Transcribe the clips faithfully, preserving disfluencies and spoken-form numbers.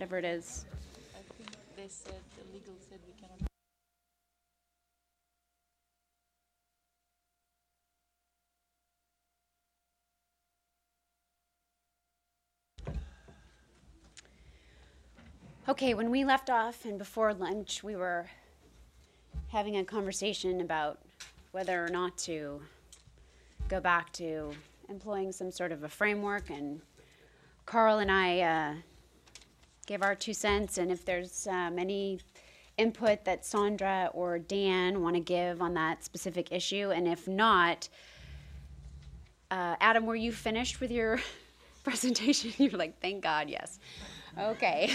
whatever it is. I think they said, the legal said we cannot. Okay, when we left off and before lunch, we were having a conversation about whether or not to go back to employing some sort of a framework, and Carl and I uh, gave our two cents, and if there's um, any input that Sandra or Dan want to give on that specific issue, and if not, uh, Adam, were you finished with your presentation? You're like, thank God, yes. Okay.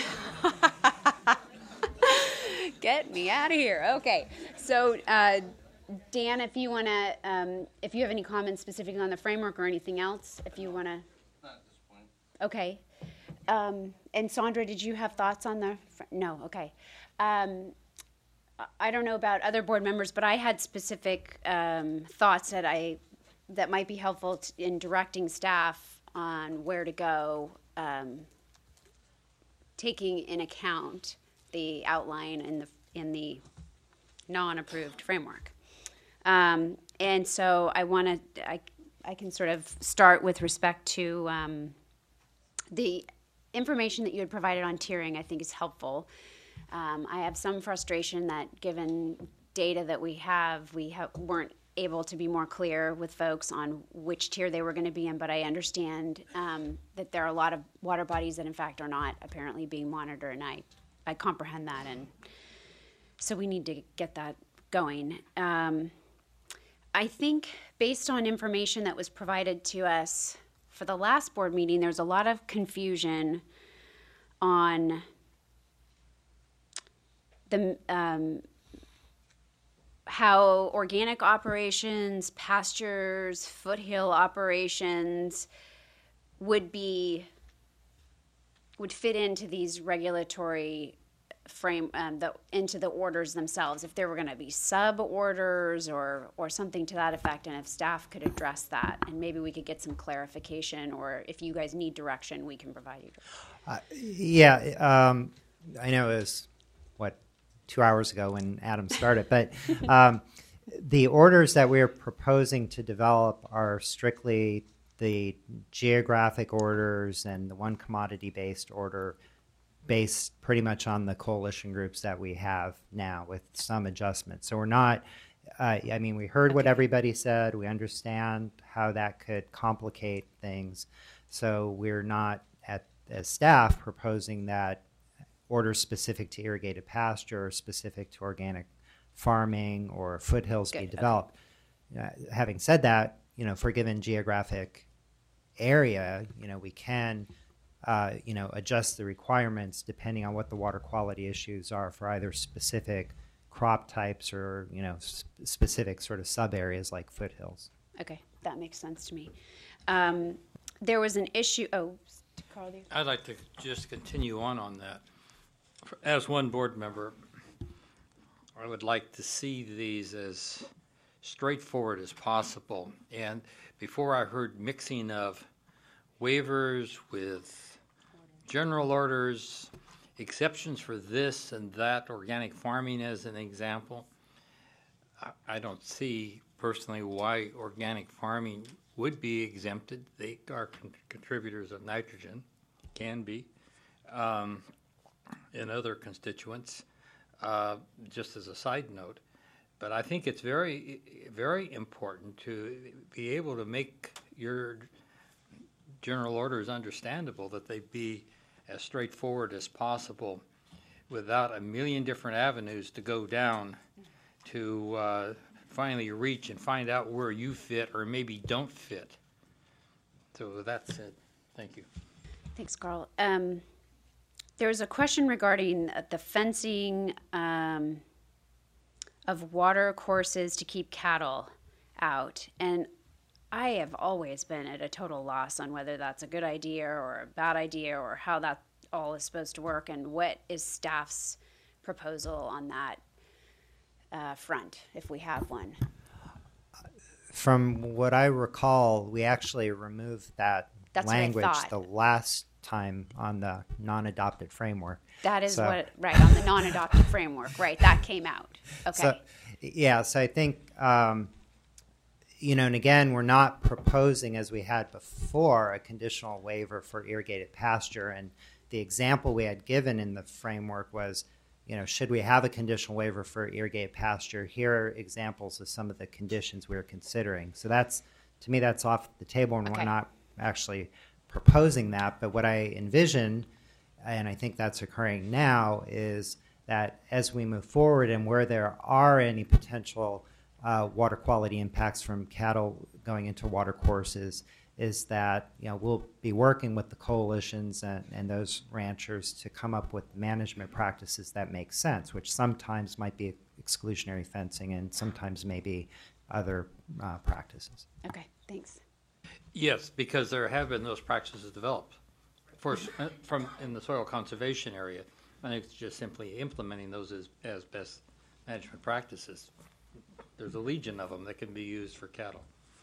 Get me out of here. Okay. So, uh, Dan, if you want to, um, if you have any comments specifically on the framework or anything else, if you want to. Not at this point. Okay. Um, and Sandra, did you have thoughts on the? Fr- no. Okay. Um, I don't know about other board members, but I had specific um, thoughts that I that might be helpful t- in directing staff on where to go. Um, taking in account the outline in the in the non-approved framework. Um, and so I want to, I, I can sort of start with respect to um, the information that you had provided on tiering. I think is helpful. Um, I have some frustration that given data that we have, we ha- weren't able to be more clear with folks on which tier they were going to be in, but I understand um, that there are a lot of water bodies that in fact are not apparently being monitored, and I, I comprehend that, and so we need to get that going. Um, I think based on information that was provided to us for the last board meeting, there's a lot of confusion on the um, how organic operations, pastures, foothill operations would be would fit into these regulatory frame um, the, into the orders themselves. If there were going to be sub orders or or something to that effect, and if staff could address that, and maybe we could get some clarification, or if you guys need direction, we can provide you. Uh, yeah, um, I know it was what. two hours ago when Adam started, but um, the orders that we're proposing to develop are strictly the geographic orders and the one commodity-based order based pretty much on the coalition groups that we have now with some adjustments. So we're not, uh, I mean, we heard what everybody said. We understand how that could complicate things. So we're not, at as staff, proposing that orders specific to irrigated pasture or specific to organic farming or foothills Good, be okay. developed. Uh, having said that, you know, for a given geographic area, you know, we can, uh, you know, adjust the requirements depending on what the water quality issues are for either specific crop types or, you know, sp- specific sort of sub areas like foothills. Okay, that makes sense to me. Um, there was an issue. Oh, Carl, do you? I'd like to just continue on on that. As one board member, I would like to see these as straightforward as possible. And before I heard mixing of waivers with general orders, exceptions for this and that, organic farming as an example, I, I don't see personally why organic farming would be exempted. They are con- contributors of nitrogen, can be. Um, and other constituents, uh, just as a side note. But I think it's very, very important to be able to make your general orders understandable, that they be as straightforward as possible without a million different avenues to go down to uh, finally reach and find out where you fit or maybe don't fit. So that's it. Thank you. Thanks, Carl. Um, There was a question regarding the fencing um, of water courses to keep cattle out. And I have always been at a total loss on whether that's a good idea or a bad idea or how that all is supposed to work, and what is staff's proposal on that uh, front, if we have one. From what I recall, we actually removed that That's what I language thought. the last time on the non-adopted framework. That is So- what, right, on the non-adopted framework, right, that came out. Okay. So, yeah, so I think, um, you know, and again, we're not proposing, as we had before, a conditional waiver for irrigated pasture. And the example we had given in the framework was, you know, should we have a conditional waiver for irrigated pasture? Here are examples of some of the conditions we're considering. So that's, to me, that's off the table, and Okay. we're not actually proposing that. But what I envision, and I think that's occurring now, is that as we move forward and where there are any potential uh, water quality impacts from cattle going into water courses, is that, you know, we'll be working with the coalitions and, and those ranchers to come up with management practices that make sense, which sometimes might be exclusionary fencing and sometimes maybe other uh, practices. Okay, thanks. Yes, because there have been those practices developed for, uh, from, in the soil conservation area. I think it's just simply implementing those as, as best management practices. There's a legion of them that can be used for cattle.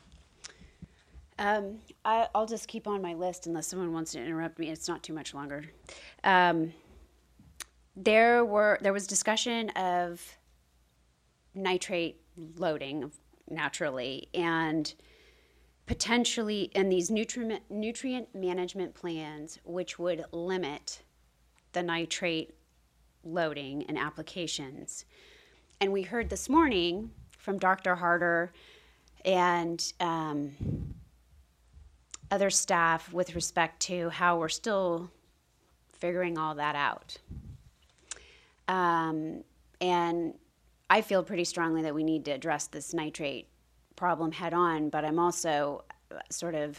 Um, I, I'll just keep on my list unless someone wants to interrupt me. It's not too much longer. Um, there were there was discussion of nitrate loading naturally and potentially in these nutrient nutrient management plans, which would limit the nitrate loading and applications. And we heard this morning from Doctor Harder and um, other staff with respect to how we're still figuring all that out. Um, and I feel pretty strongly that we need to address this nitrate problem head on, but I'm also sort of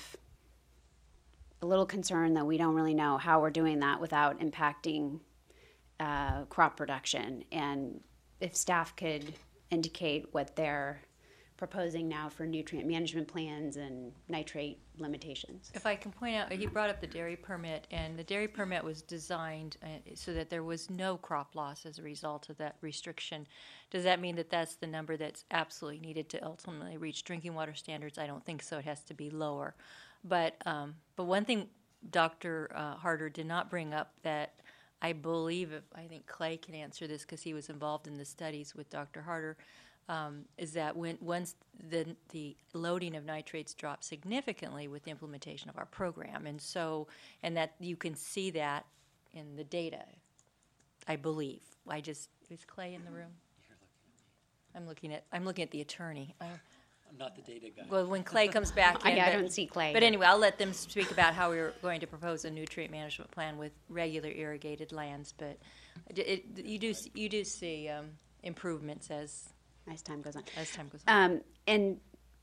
a little concerned that we don't really know how we're doing that without impacting uh, crop production. And if staff could indicate what they're proposing now for nutrient management plans and nitrate limitations. If I can point out, he brought up the dairy permit, and the dairy permit was designed uh, so that there was no crop loss as a result of that restriction. Does that mean that that's the number that's absolutely needed to ultimately reach drinking water standards? I don't think so. It has to be lower. But um, but one thing Doctor Uh, Harder did not bring up that I believe, if, I think Clay can answer this because he was involved in the studies with Doctor Harder, Um, is that when once the the loading of nitrates dropped significantly with the implementation of our program, and so and that you can see that in the data, I believe. I just is Clay in the room? I'm looking at I'm looking at the attorney. I, I'm not the data guy. well, when Clay comes back in, I, I but- don't see Clay. But anyway, I'll let them speak about how we're going to propose a nutrient management plan with regular irrigated lands. But it, it, you do you do see um, improvements as as time goes on. as time goes on. Um, and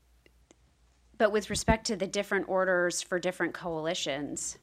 but with respect to the different orders for different coalitions,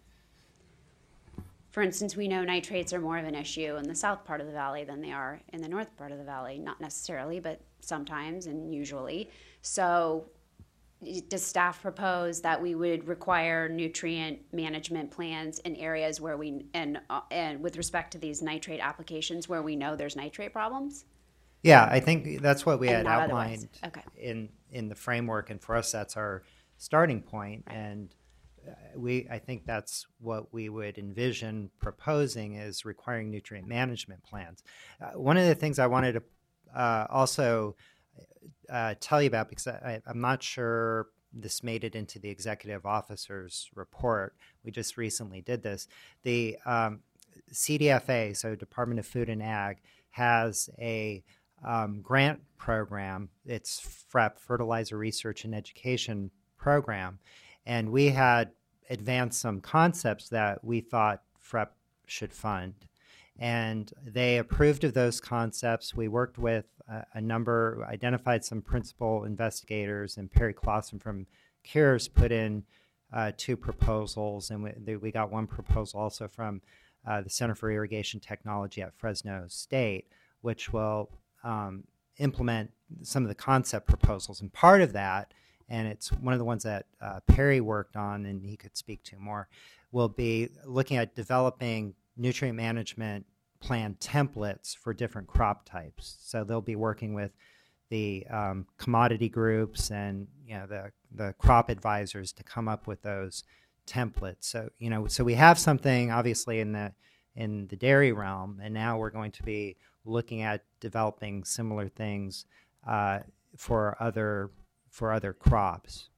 for instance, we know nitrates are more of an issue in the south part of the valley than they are in the north part of the valley. Not necessarily, but sometimes and usually. So does staff propose that we would require nutrient management plans in areas where we, and, uh, and with respect to these nitrate applications where we know there's nitrate problems? Yeah, I think that's what we And had not otherwise. outlined Okay. in in the framework, and for us, that's our starting point. And uh, we, I think that's what we would envision proposing is requiring nutrient management plans. Uh, one of the things I wanted to uh, also uh, tell you about, because I, I'm not sure this made it into the executive officer's report. We just recently did this. The um, C D F A, so Department of Food and Ag, has a Um, grant program. It's FREP, Fertilizer Research and Education Program, and we had advanced some concepts that we thought FREP should fund, and they approved of those concepts. We worked with a, a number, identified some principal investigators, and Perry Clausen from CARES put in uh, two proposals, and we, we got one proposal also from uh, the Center for Irrigation Technology at Fresno State, which will Um, implement some of the concept proposals. And part of that, and it's one of the ones that uh, Perry worked on and he could speak to more, will be looking at developing nutrient management plan templates for different crop types. So they'll be working with the um, commodity groups and you know the, the crop advisors to come up with those template. So, you know, so we have something obviously in the in the dairy realm, and now we're going to be looking at developing similar things uh, for other for other crops.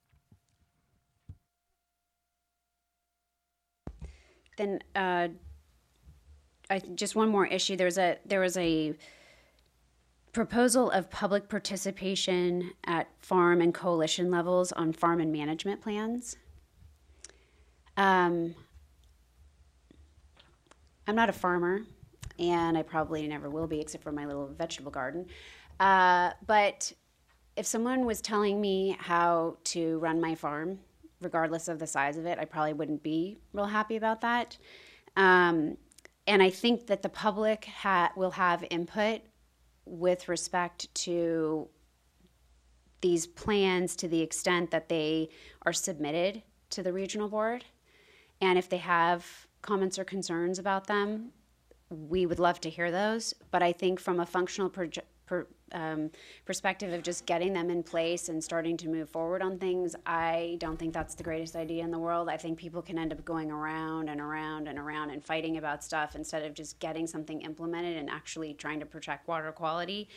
Then, uh, I just one more issue. There's a there was a proposal of public participation at farm and coalition levels on farm and management plans. Um, I'm not a farmer, and I probably never will be, except for my little vegetable garden. Uh, but if someone was telling me how to run my farm, regardless of the size of it, I probably wouldn't be real happy about that. Um, and I think that the public ha- will have input with respect to these plans to the extent that they are submitted to the regional board. And if they have comments or concerns about them, we would love to hear those. But I think from a functional proje- per, um, perspective of just getting them in place and starting to move forward on things, I don't think that's the greatest idea in the world. I think people can end up going around and around and around and fighting about stuff instead of just getting something implemented and actually trying to protect water quality.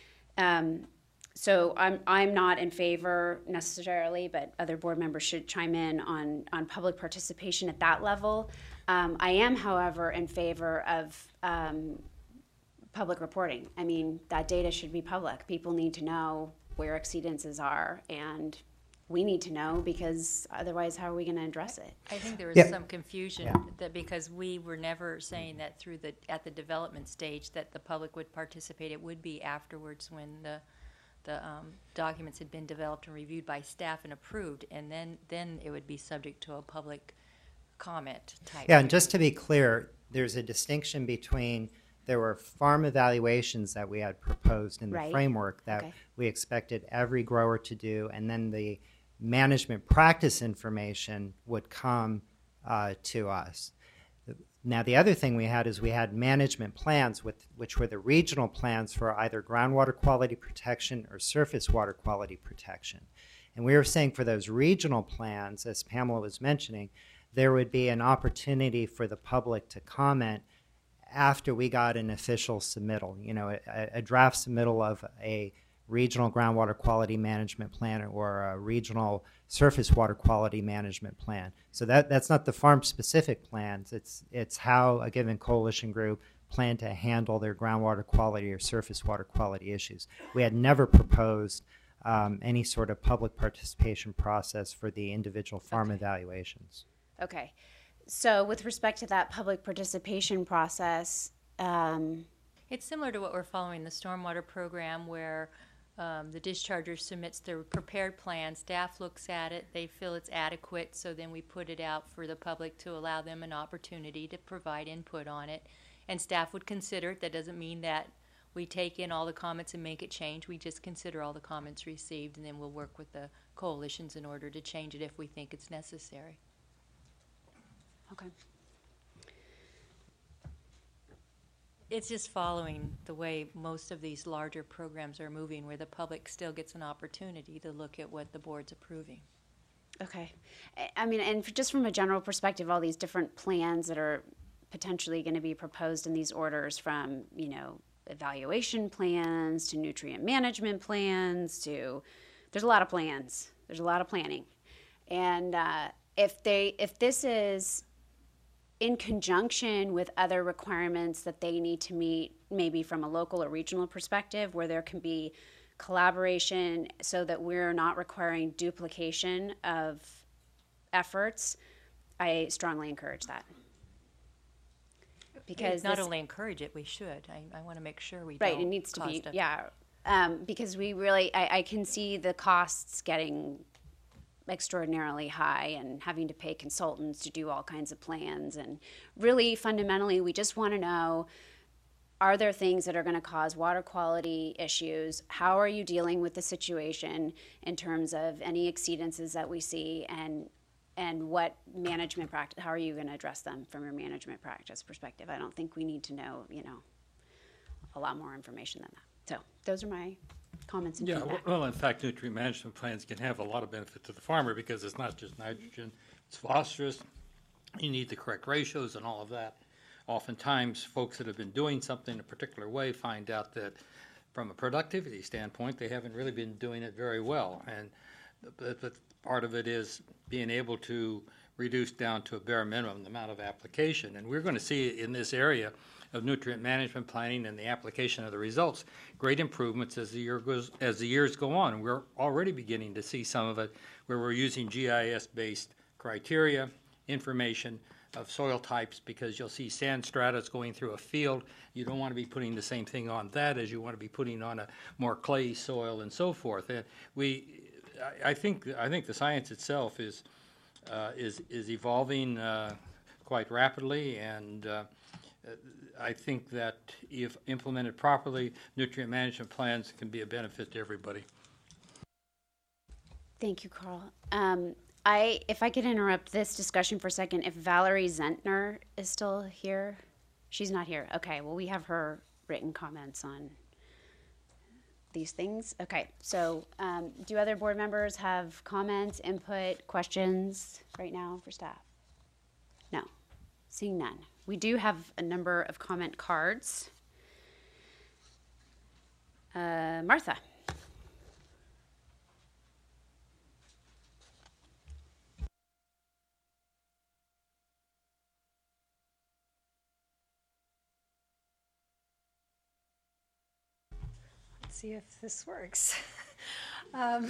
Um, so I'm I'm not in favor necessarily, but other board members should chime in on, on public participation at that level. Um, I am, however, in favor of um, public reporting. I mean, that data should be public. People need to know where exceedances are, and we need to know, because otherwise how are we going to address it? I think there was Yeah. some confusion Yeah. that because we were never saying that through the, at the development stage, that the public would participate. It would be afterwards when the, the um, documents had been developed and reviewed by staff and approved, and then, then it would be subject to a public comment type. Yeah, and just to be clear, there's a distinction between there were farm evaluations that we had proposed in the Right. framework that Okay. we expected every grower to do, and then the management practice information would come uh, to us. Now, the other thing we had is we had management plans, with, which were the regional plans for either groundwater quality protection or surface water quality protection. And we were saying for those regional plans, as Pamela was mentioning, there would be an opportunity for the public to comment after we got an official submittal, you know, a, a draft submittal of a regional groundwater quality management plan or a regional surface water quality management plan. So that, that's not the farm-specific plans. It's, it's how a given coalition group planned to handle their groundwater quality or surface water quality issues. We had never proposed um, any sort of public participation process for the individual farm evaluations. Okay. So with respect to that public participation process, um, It's similar to what we're following the stormwater program, where um, the discharger submits their prepared plan, staff looks at it, they feel it's adequate, so then we put it out for the public to allow them an opportunity to provide input on it. And staff would consider it. That doesn't mean that we take in all the comments and make it change. We just consider all the comments received, and then we'll work with the coalitions in order to change it if we think it's necessary. okay. It's just following the way most of these larger programs are moving, where the public still gets an opportunity to look at what the board's approving. Okay. I- I mean, and f- just from a general perspective, all these different plans that are potentially going to be proposed in these orders, from, you know, evaluation plans to nutrient management plans to, there's a lot of plans. There's a lot of planning. And uh, if they, if this is in conjunction with other requirements that they need to meet, maybe from a local or regional perspective, where there can be collaboration so that we're not requiring duplication of efforts, I strongly encourage that. Because Not this- only encourage it, we should. I, I want to make sure we right, don't it needs to be, cost a- yeah. Um, because we really, I, I can see the costs getting extraordinarily high and having to pay consultants to do all kinds of plans. And really, fundamentally, we just want to know, are there things that are going to cause water quality issues? How are you dealing with the situation in terms of any exceedances that we see, and and what management practice, how are you going to address them from your management practice perspective? I don't think we need to know, you know, a lot more information than that. So those are my comments and Yeah, feedback. well, in fact, nutrient management plans can have a lot of benefit to the farmer, because it's not just nitrogen, it's phosphorus, you need the correct ratios and all of that. Oftentimes, folks that have been doing something a particular way find out that from a productivity standpoint, they haven't really been doing it very well. And but, but part of it is being able to reduce down to a bare minimum the amount of application. And we're going to see in this area of nutrient management planning and the application of the results, great improvements as the year goes, as the years go on. And we're already beginning to see some of it where we're using G I S-based criteria, information of soil types, because you'll see sand stratus going through a field. You don't want to be putting the same thing on that as you want to be putting on a more clay soil and so forth. And we, I, I think, I think the science itself is uh, is is evolving uh, quite rapidly, and uh, I think that if implemented properly, nutrient management plans can be a benefit to everybody. Thank you, Carl. Um, I, if I could interrupt this discussion for a second, if Valerie Zentner is still here, she's not here. Okay, well, we have her written comments on these things. Okay, so um, do other board members have comments, input, questions right now for staff? No, seeing none. We do have a number of comment cards. Uh, Martha. See if this works. um,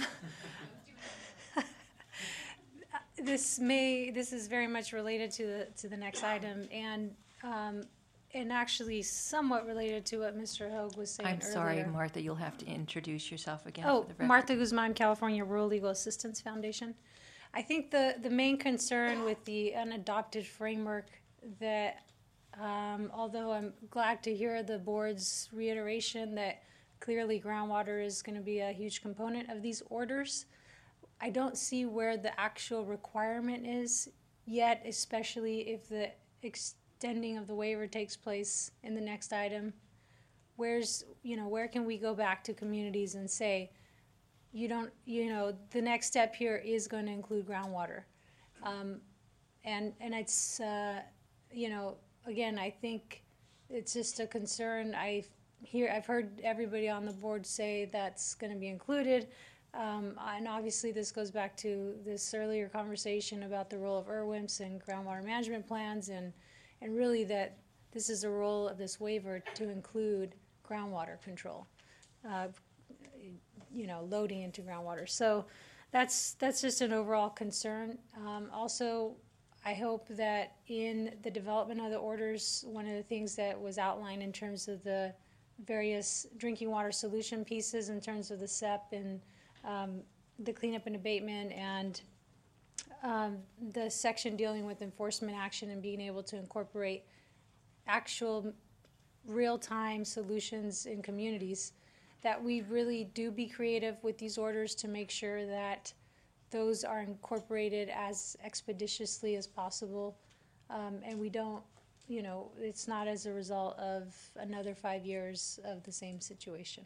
this may this is very much related to the to the next item, and um, and actually somewhat related to what Mister Hogue was saying I'm earlier. sorry, Martha, you'll have to introduce yourself again. Oh, for the record. Martha Guzman, California Rural Legal Assistance Foundation. I think the the main concern with the unadopted framework that, um, although I'm glad to hear the board's reiteration that clearly groundwater is going to be a huge component of these orders, I don't see where the actual requirement is yet, especially if the extending of the waiver takes place in the next item. Where's, you know, where can we go back to communities and say, you don't, you know, the next step here is going to include groundwater. Um, and, and it's, uh, you know, again, I think it's just a concern. I Here, I've heard everybody on the board say that's going to be included, um, and obviously this goes back to this earlier conversation about the role of I R W I M S and groundwater management plans, and and really that this is a role of this waiver to include groundwater control, uh, you know, loading into groundwater. So that's that's just an overall concern. Um, also, I hope that in the development of the orders, one of the things that was outlined in terms of the various drinking water solution pieces in terms of the S E P and um, the cleanup and abatement, and um, the section dealing with enforcement action and being able to incorporate actual real-time solutions in communities, that we really do be creative with these orders to make sure that those are incorporated as expeditiously as possible, um, and we don't, you know, it's not as a result of another five years of the same situation.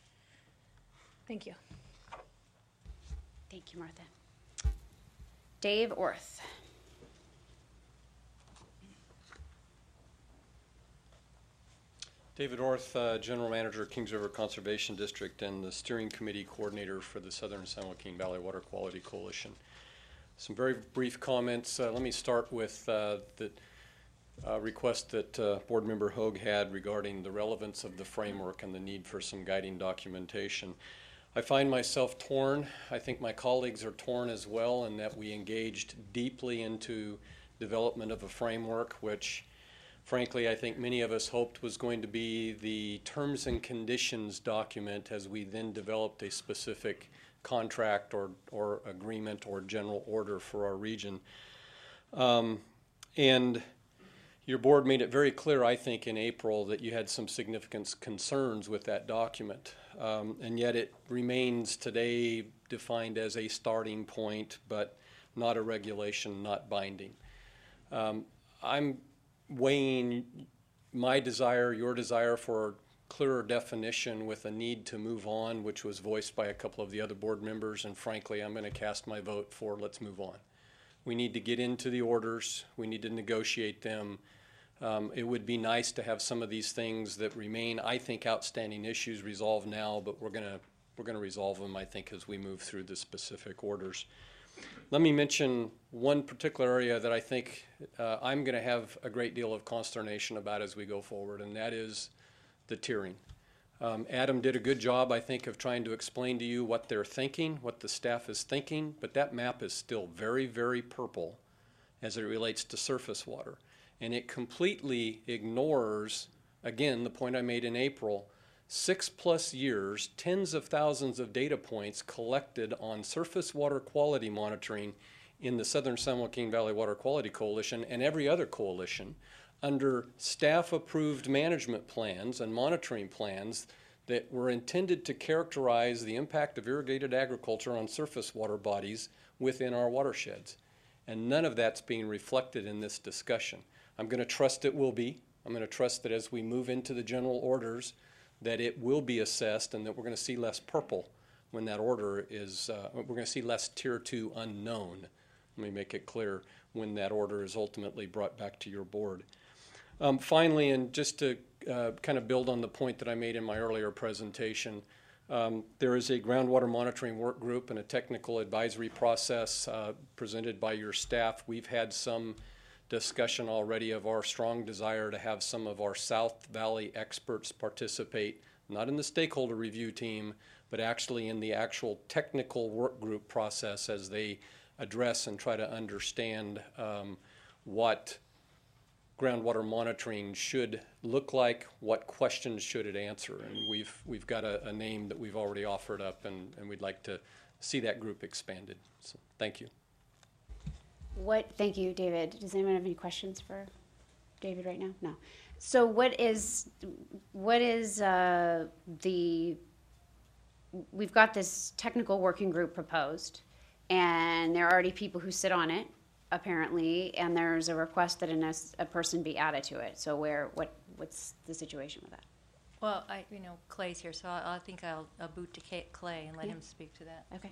Thank you. Thank you, Martha. Dave Orth. David Orth, uh, General Manager, Kings River Conservation District, and the Steering Committee Coordinator for the Southern San Joaquin Valley Water Quality Coalition. Some very brief comments. Uh, let me start with uh, the Uh, request that uh, Board Member Hogue had regarding the relevance of the framework and the need for some guiding documentation. I find myself torn. I think my colleagues are torn as well, in that we engaged deeply into development of a framework, which frankly I think many of us hoped was going to be the terms and conditions document as we then developed a specific contract or, or agreement or general order for our region. Um, and Your board made it very clear, I think, in April that you had some significant concerns with that document. Um, and yet it remains today defined as a starting point, but not a regulation, not binding. Um, I'm weighing my desire, your desire for clearer definition with a need to move on, which was voiced by a couple of the other board members, and frankly, I'm going to cast my vote for let's move on. We need to get into the orders. We need to negotiate them. Um, it would be nice to have some of these things that remain, I think, outstanding issues resolved now, but we're gonna we're gonna resolve them, I think, as we move through the specific orders. Let me mention one particular area that I think uh, I'm going to have a great deal of consternation about as we go forward, and that is the tiering. Um, Adam did a good job, I think, of trying to explain to you what they're thinking, what the staff is thinking, but that map is still very, very purple as it relates to surface water. And it completely ignores, again, the point I made in April, six plus years, tens of thousands of data points collected on surface water quality monitoring in the Southern San Joaquin Valley Water Quality Coalition and every other coalition under staff-approved management plans and monitoring plans that were intended to characterize the impact of irrigated agriculture on surface water bodies within our watersheds. And none of that's being reflected in this discussion. I'm going to trust it will be. I'm going to trust that as we move into the general orders, that it will be assessed and that we're going to see less purple when that order is, uh, we're going to see less tier two unknown. Let me make it clear when that order is ultimately brought back to your board. Um, finally, and just to uh, kind of build on the point that I made in my earlier presentation, um, there is a groundwater monitoring work group and a technical advisory process uh, presented by your staff. We've had some discussion already of our strong desire to have some of our South Valley experts participate, not in the stakeholder review team, but actually in the actual technical work group process as they address and try to understand um, what groundwater monitoring should look like, what questions should it answer. And we've, we've got a, a name that we've already offered up, and, and we'd like to see that group expanded. So thank you. What, thank you, David. Does anyone have any questions for David right now? No. So what is, what is uh, the, we've got this technical working group proposed, and there are already people who sit on it, apparently, and there's a request that a, a person be added to it. So where, what, what's the situation with that? Well, I, you know, Clay's here, so I, I think I'll, I'll boot to Clay and let Yeah. him speak to that. Okay.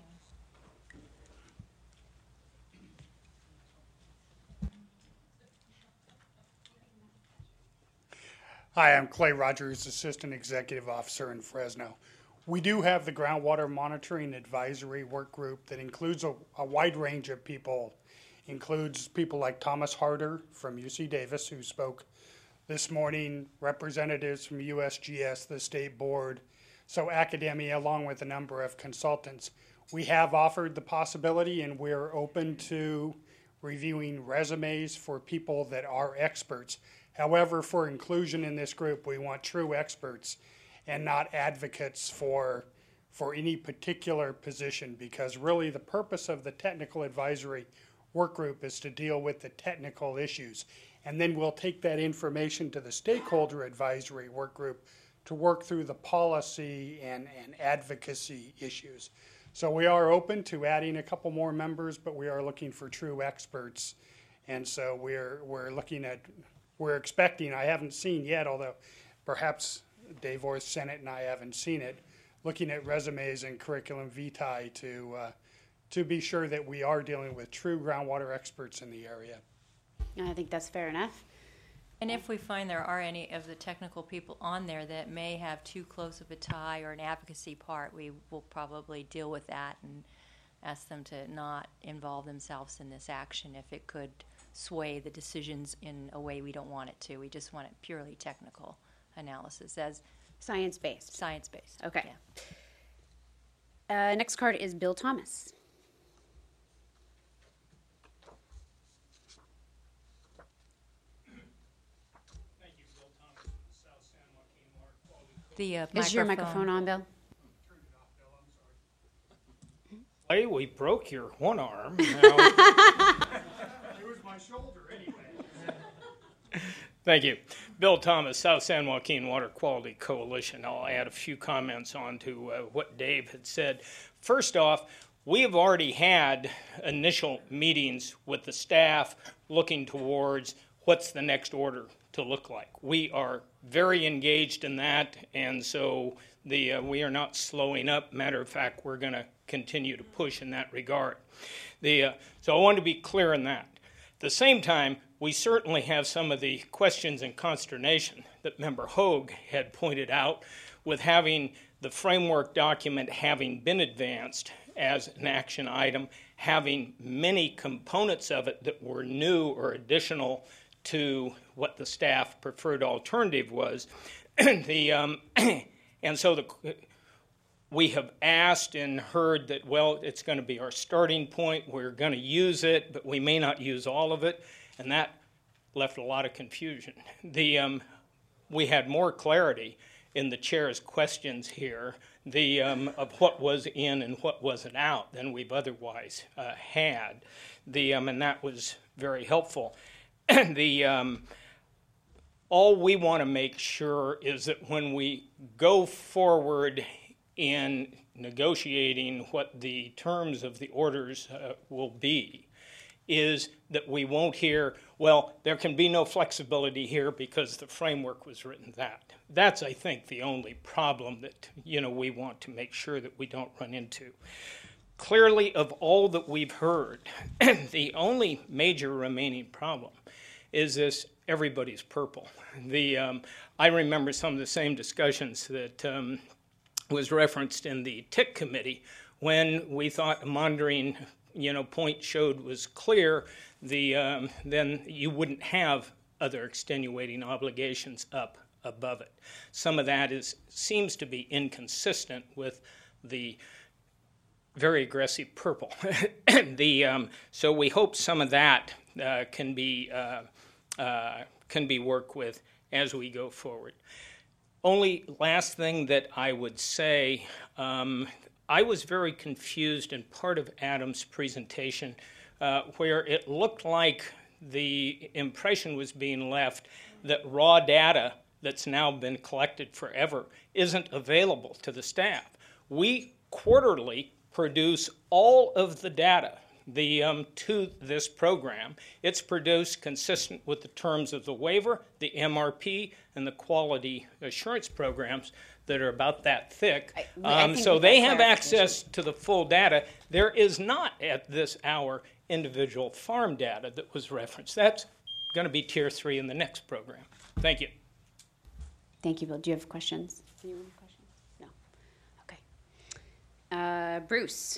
Hi, I'm Clay Rogers, Assistant Executive Officer in Fresno. We do have the Groundwater Monitoring Advisory Work Group that includes a, a wide range of people. Includes people like Thomas Harder from U C Davis, who spoke this morning, representatives from U S G S, the state board, so academia, along with a number of consultants. We have offered the possibility, and we're open to reviewing resumes for people that are experts. However, for inclusion in this group, we want true experts and not advocates for, for any particular position, because really the purpose of the technical advisory work group is to deal with the technical issues. And then we'll take that information to the stakeholder advisory work group to work through the policy and, and advocacy issues. So we are open to adding a couple more members, but we are looking for true experts. And so we're, we're looking at, we're expecting, I haven't seen yet, although perhaps Dave Orth sent it and I haven't seen it, looking at resumes and curriculum vitae to, uh, to be sure that we are dealing with true groundwater experts in the area. I think that's fair enough. And if we find there are any of the technical people on there that may have too close of a tie or an advocacy part, we will probably deal with that and ask them to not involve themselves in this action if it could sway the decisions in a way we don't want it to. We just want it purely technical analysis as Science-based. science-based. Okay. Yeah. Uh, next card is Bill Thomas. Thank you, Bill Thomas, South San Joaquin Water Quality. The uh, Is your microphone on, Bill? Turn it off, Bill, I'm sorry. Hey, we broke your one arm. Now, It was my shoulder anyway. thank you. Bill Thomas, South San Joaquin Water Quality Coalition. I'll add a few comments on to uh, what Dave had said. First off, we have already had initial meetings with the staff looking towards what's the next order to look like. We are very engaged in that, and so the uh, we are not slowing up. Matter of fact, we're going to continue to push in that regard. The uh, so I want to be clear in that. At the same time, we certainly have some of the questions and consternation that Member Hogue had pointed out with having the framework document having been advanced as an action item, having many components of it that were new or additional to what the staff preferred alternative was. the um, and so the we have asked and heard that, well, it's going to be our starting point. We're going to use it, but we may not use all of it, and that left a lot of confusion. The um, we had more clarity in the chair's questions here, the um, of what was in and what wasn't out than we've otherwise uh, had. The um, and that was very helpful. the um, all we want to make sure is that when we go forward in negotiating what the terms of the orders uh, will be, is that we won't hear, well, there can be no flexibility here because the framework was written that. That's, I think, the only problem that, you know, we want to make sure that we don't run into. Clearly, of all that we've heard, the only major remaining problem is this everybody's purple. The um, I remember some of the same discussions that um, was referenced in the T I C committee when we thought a monitoring, you know, point showed was clear. The um, then you wouldn't have other extenuating obligations up above it. Some of that is seems to be inconsistent with the very aggressive purple. the um, so we hope some of that uh, can be uh, uh, can be worked with as we go forward. Only last thing that I would say, um, I was very confused in part of Adam's presentation uh, where it looked like the impression was being left that raw data that's now been collected forever isn't available to the staff. We quarterly produce all of the data the, um, to this program. It's produced consistent with the terms of the waiver, the M R P, and the quality assurance programs that are about that thick. I- I Um, think so we got they have clarification. access to the full data. There is not at this hour individual farm data that was referenced. That's going to be tier three in the next program. Thank you. Thank you, Bill. Do you have questions? Anyone have questions? No. Okay. Uh, Bruce.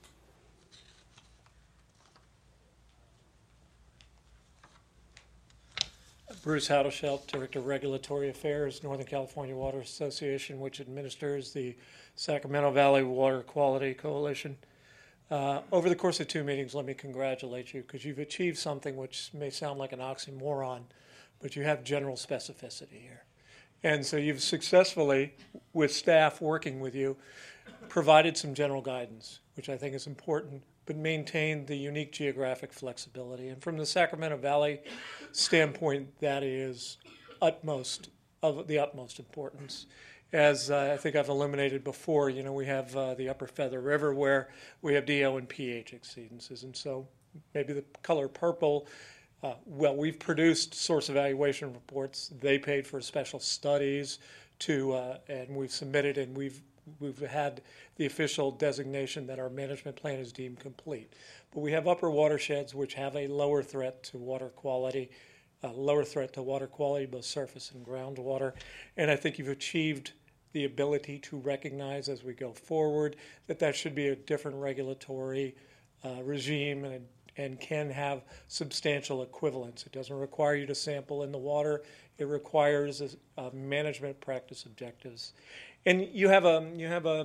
Bruce Haudeschelt, Director of Regulatory Affairs, Northern California Water Association, which administers the Sacramento Valley Water Quality Coalition. Uh, over the course of two meetings, let me congratulate you because you've achieved something which may sound like an oxymoron, but you have general specificity here. And so you've successfully, with staff working with you, provided some general guidance, which I think is important, but maintained the unique geographic flexibility. And from the Sacramento Valley standpoint, that is utmost of the utmost importance. As uh, I think I've illuminated before, you know, we have uh, the Upper Feather River where we have D O and pH exceedances. And so maybe the color purple, uh, well, we've produced source evaluation reports. They paid for special studies to, uh, and we've submitted and we've We've had the official designation that our management plan is deemed complete. But we have upper watersheds which have a lower threat to water quality, uh, lower threat to water quality, both surface and groundwater. And I think you've achieved the ability to recognize as we go forward that that should be a different regulatory uh, regime and, and can have substantial equivalence. It doesn't require you to sample in the water. It requires a, a management practice objectives. And you have a you have a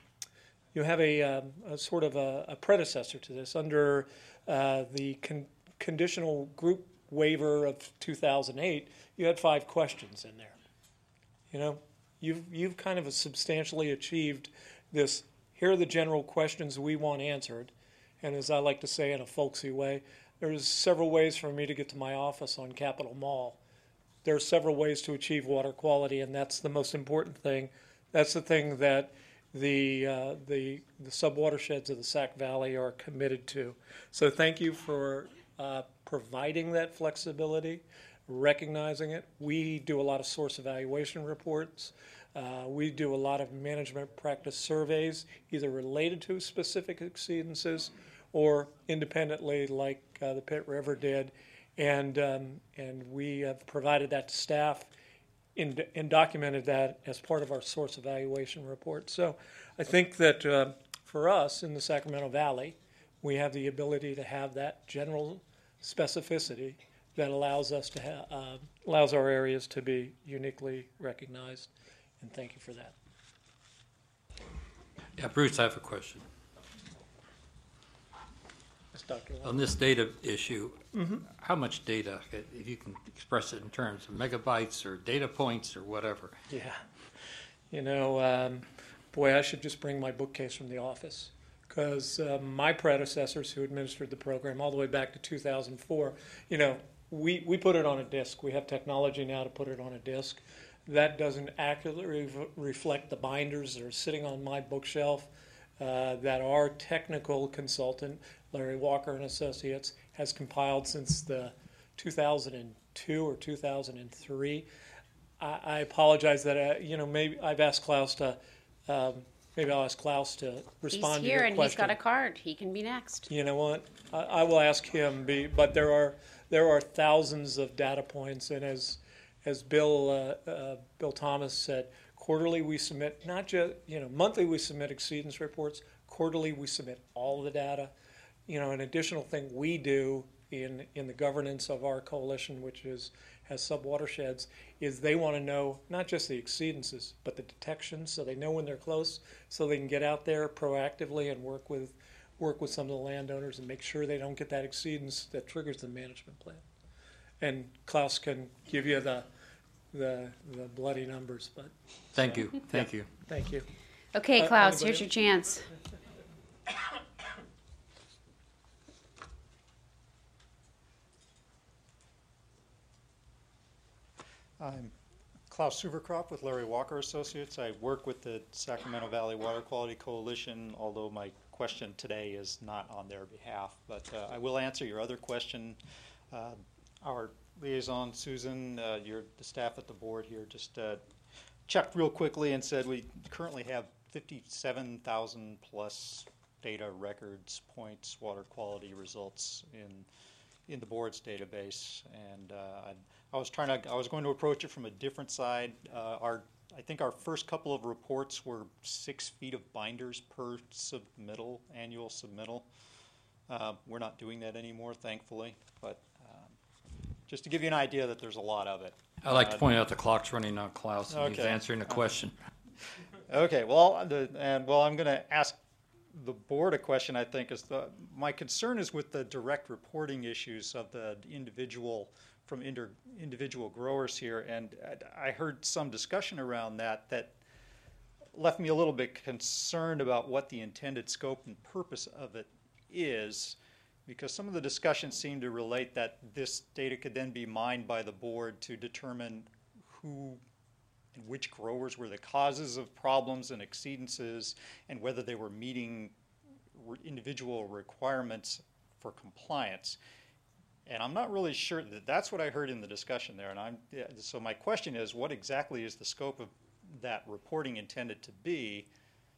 you have a, um, a sort of a, a predecessor to this under uh, the con- conditional group waiver of two thousand eight. You had five questions in there. You know, you've you've kind of substantially achieved this. Here are the general questions we want answered, and as I like to say in a folksy way, there's several ways for me to get to my office on Capitol Mall. There are several ways to achieve water quality, and that's the most important thing. That's the thing that the uh, the the subwatersheds of the Sac Valley are committed to. So thank you for uh, providing that flexibility. recognizing it. We do a lot of source evaluation reports. Uh, we do a lot of management practice surveys, either related to specific exceedances or independently, like uh, the Pitt River did. And, um, and we have provided that to staff and, and documented that as part of our source evaluation report. So I think that uh, for us in the Sacramento Valley, we have the ability to have that general specificity that allows us to ha- uh, allows our areas to be uniquely recognized. And thank you for that. Yeah, Bruce, I have a question. Yes, Doctor Long. On this data issue, how much data, if you can express it in terms of megabytes or data points or whatever? Yeah. You know, um, boy, I should just bring my bookcase from the office, because uh, my predecessors who administered the program all the way back to two thousand four, you know, we, we put it on a disk. We have technology now to put it on a disk. That doesn't accurately re- reflect the binders that are sitting on my bookshelf uh, that our technical consultant, Larry Walker and Associates, has compiled since the two thousand two or two thousand three. I, I apologize that, uh, you know, maybe I've asked Klaus to, um, maybe I'll ask Klaus to respond He's to your here and question. he's got a card. He can be next. You know what? I, I will ask him, be, but there are there are thousands of data points, and as as Bill uh, uh, Bill Thomas said, quarterly we submit not just you know monthly we submit exceedance reports. Quarterly we submit all of the data. You know, an additional thing we do in in the governance of our coalition, which is has sub-watersheds, is they want to know not just the exceedances, but the detection, so they know when they're close, so they can get out there proactively and work with work with some of the landowners and make sure they don't get that exceedance that triggers the management plan. And Klaus can give you the the, the bloody numbers, but Thank so, you, thank yeah. you. Thank you. Okay, Uh, Klaus, anybody here's your chance. I'm Klaus Suverkropf with Larry Walker Associates. I work with the Sacramento Valley Water Quality Coalition, although my question today is not on their behalf. But uh, I will answer your other question. Uh, our liaison, Susan, uh, your, the staff at the board here just uh, checked real quickly and said we currently have fifty-seven thousand plus data records, points, water quality results in in the board's database, and uh, I, I was trying to, I was going to approach it from a different side. Uh, our, I think our first couple of reports were six feet of binders per submittal, annual submittal. Uh, we're not doing that anymore, thankfully, but um, just to give you an idea that there's a lot of it. I'd like to Uh, point out the clock's running on Klaus, and he's Okay. answering the question. Okay, well, the, and well, I'm going to ask the board a question. I think is the my concern is with the direct reporting issues of the individual from inter, individual growers here, and I heard some discussion around that that left me a little bit concerned about what the intended scope and purpose of it is, because some of the discussion seemed to relate that this data could then be mined by the board to determine who and which growers were the causes of problems and exceedances, and whether they were meeting re- individual requirements for compliance. And I'm not really sure that that's what I heard in the discussion there. And I'm yeah, so my question is, what exactly is the scope of that reporting intended to be?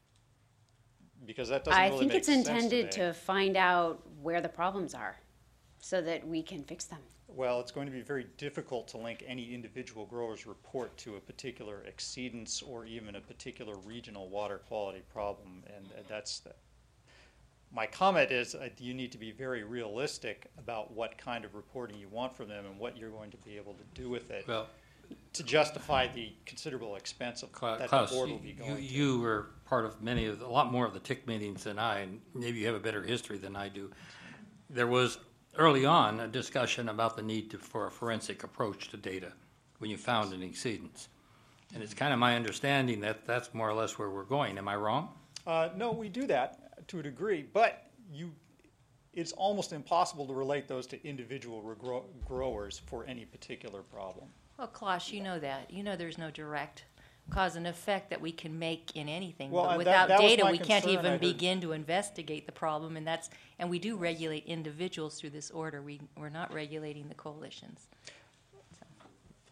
Because that doesn't I really think make it's sense intended to me. to find out where the problems are so that we can fix them. Well, it's going to be very difficult to link any individual grower's report to a particular exceedance or even a particular regional water quality problem, and uh, that's the, my comment is uh, you need to be very realistic about what kind of reporting you want from them and what you're going to be able to do with it Well, to justify the considerable expense of, Cla- that Klaus, the board will be you, going to. you were part of many of, the- a lot more of the T I C meetings than I, and maybe you have a better history than I do. There was, early on, a discussion about the need to, for a forensic approach to data when you found an exceedance. And it's kind of my understanding that that's more or less where we're going. Am I wrong? Uh, no, we do that to a degree, but you, it's almost impossible to relate those to individual regro- growers for any particular problem. Well, Klaus, you know that. You know there's no direct cause and effect that we can make in anything. Well, But and without that- that was data, my we can't concern. I even heard- begin to investigate the problem, and that's and we do regulate individuals through this order. We we're not regulating the coalitions. So.